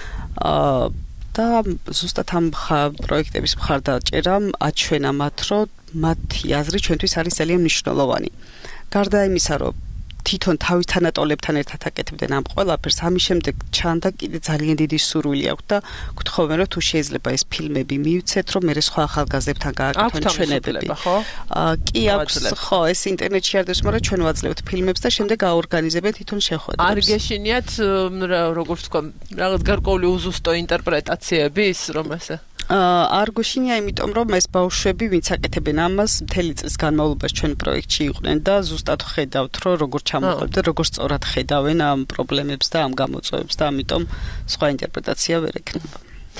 და ზუსტად ამ პროექტების მხარდაჭერამ აჩვენა მათ, რომ მათი აზრი ჩვენთვის არის ძალიან მნიშვნელოვანი. გარდა იმისა, რომ თვითონ თავის თანატოლებთან ერთად აკეთებდნენ ამ ყველაფერს, ამის შემდეგ ჩანდა კიდე ძალიან დიდი სურვილი აქვს და გთხოვენ, რომ თუ შეიძლება ეს ფილმები მივცეთ, რომ მე სხვა ახალგაზრდებთან გააკეთონ ჩვენებები. კი აქვს, ხო, ეს ინტერნეტში არ დევს, მაგრამ ჩვენ ვაძლევთ ფილმებს და შემდეგ აორგანიზებენ თვითონ შეხვედრებს. არ გეშინიათ, როგორც თქვა, რაღაც გარკვეული უზუსტო ინტერპრეტაციები ის, რომ ესე არ გუშინია, იმიტომ რომ ეს ბავშვები, ვინც აკეთებენ ამას, მთელი წლის განმავლობაში ჩვენ პროექტში იყვნენ და ზუსტად ხედავთ, რომ როგორ ჩამოყალიბდა, როგორ სწორად ხედავენ ამ პრობლემებს და ამ გამოწვევებს და ამიტომ სხვა ინტერპრეტაცია ვერ ექნება.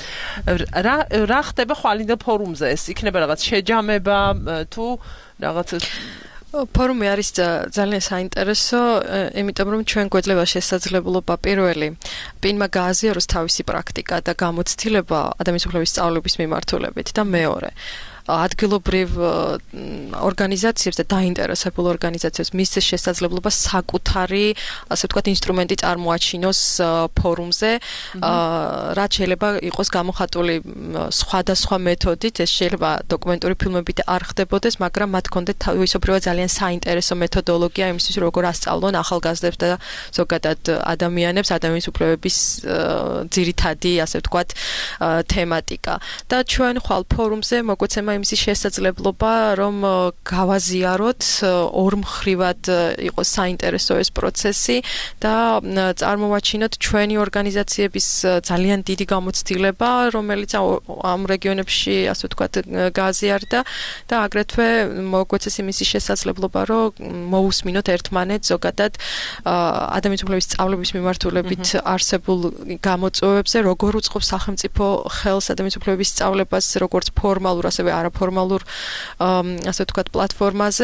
რა ხდება ხვალინდელ ფორუმზე? ეს იქნება რაღაც შეჯამება თუ რაღაც ფორუმი არის ძალიან საინტერესო, იმიტომ რომ ჩვენ გვეძლევა შესაძლებლობა პირველი პირმა გააზიაროს თავისი პრაქტიკა და გამოცდილება ადამიანის უფლების სწავლების მიმართულებით და მეორე ადგილობრივ ორგანიზაციებს და დაინტერესებულ ორგანიზაციებს მისცეს შესაძლებლობა საკუთარი, ასე ვთქვათ, ინსტრუმენტი წარმოაჩინოს ფორუმზე, რაც შეიძლება იყოს გამოხატული სხვადასხვა მეთოდით, ეს შეიძლება დოკუმენტური ფილმებით არ ხდებოდეს, მაგრამ მათ ჰქონდათ თავისუფლება ძალიან საინტერესო მეთოდოლოგია იმისთვის, როგორ ასწავლონ ახალგაზრდებს და ზოგადად ადამიანებს ადამიანის უფლებების ძირითადი, ასე ვთქვათ, თემატიკა. და ჩვენ ხვალ ფორუმზე მოგვეცემა იმისი შესაძლებლობა, რომ გავაზიაროთ ორმხრივად იყოს საინტერესო ეს პროცესი და წარმოვაჩინოთ ჩვენი ორგანიზაციების ძალიან დიდი გამოცდილება, რომელიც ამ რეგიონებში, ასე ვთქვათ, გააზიარდა და აგრეთვე მოგვეცეს იმისი შესაძლებლობა, რომ მოусმინოთ ერთმანეთს ზოგადად ადამიანის უფლების სწავლების მიმართულებით არსებულ გამოწვევებზე, როგორ უწყობს სახელმწიფო ხელს ადამიანის უფლების სწავლებას, როგორც ფორმალურ, ასევე არაფორმალურ, ასე ვთქვათ, პლატფორმაზე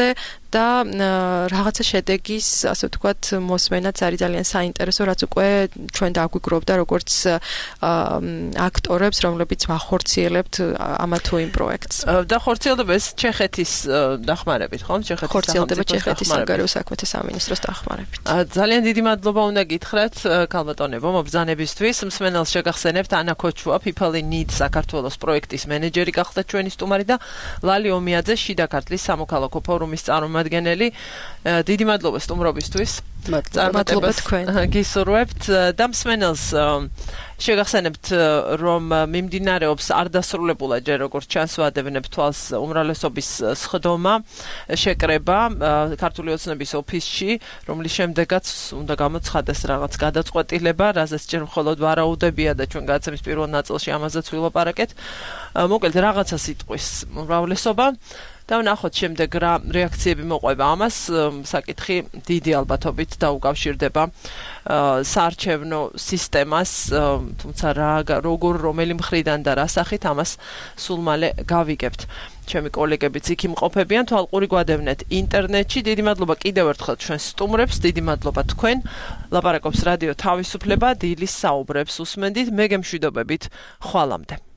და რაღაცა შედეგის, ასე ვთქვათ, მოსმენაც არის ძალიან საინტერესო, რაც უკვე ჩვენ დაგვიგროვდა როგორც აქტორებს, რომლებიც ვახორციელებთ ამა თუ იმ პროექტს. და ხორციელდება ეს ჩეხეთის დახმარებით, ხო? ხორციელდება ჩეხეთის საგარეო საქმეთა სამინისტროს დახმარებით. ძალიან დიდი მადლობა უნდა გითხრათ ქალბატონებო მობრძანებისთვის. მსმენელს შეგახსენებთ ანა ქოჩუა People in Need საქართველოს პროექტის მენეჯერი გახდა ჩვენი სტუმარი და ლალი ომიაძე შიდა ქართლის სამოქალაქო ფორუმის წარმომადგენელი. დიდი მადლობა სტუმრობისთვის. მადლობა თქვენ. გისურვებთ და მსმენელს შეგახსენებთ რომ მიმდინარეობს არ დასრულებულად ჯერ როგორც ჩანს ვადევნებ თვალს უმრავლესობის სხდომა შეკრება ქართული ოცნების ოფისში რომლის შემდეგაც უნდა გამოცხადდეს რაღაც გადაწყვეტილება რაზეც ჯერ მხოლოდ ვარაუდებია და ჩვენ გადაცემის პირველ ნაწილში ამაზეც ვილაპარაკეთ მოკლედ რაღაცა სიტყვის უმრავლესობა და ვნახოთ შემდეგ რა რეაქციები მოყვება ამას საკითხი დიდი ალბათობით დაუკავშირდება საარჩევნო სისტემას თუმცა როგორ რომელი მხრიდან და რა სახით ამას სულ მალე გავიგებთ ჩემი კოლეგებიც იქ იმყოფებიან თვალყური გვადევნეთ ინტერნეტში დიდი მადლობა კიდევ ერთხელ ჩვენს სტუმრებს დიდი მადლობა თქვენ ლაპარაკობს რადიო თავისუფლება დილის საუბრებს უსმენდით მე გემშვიდობებით ხვალამდე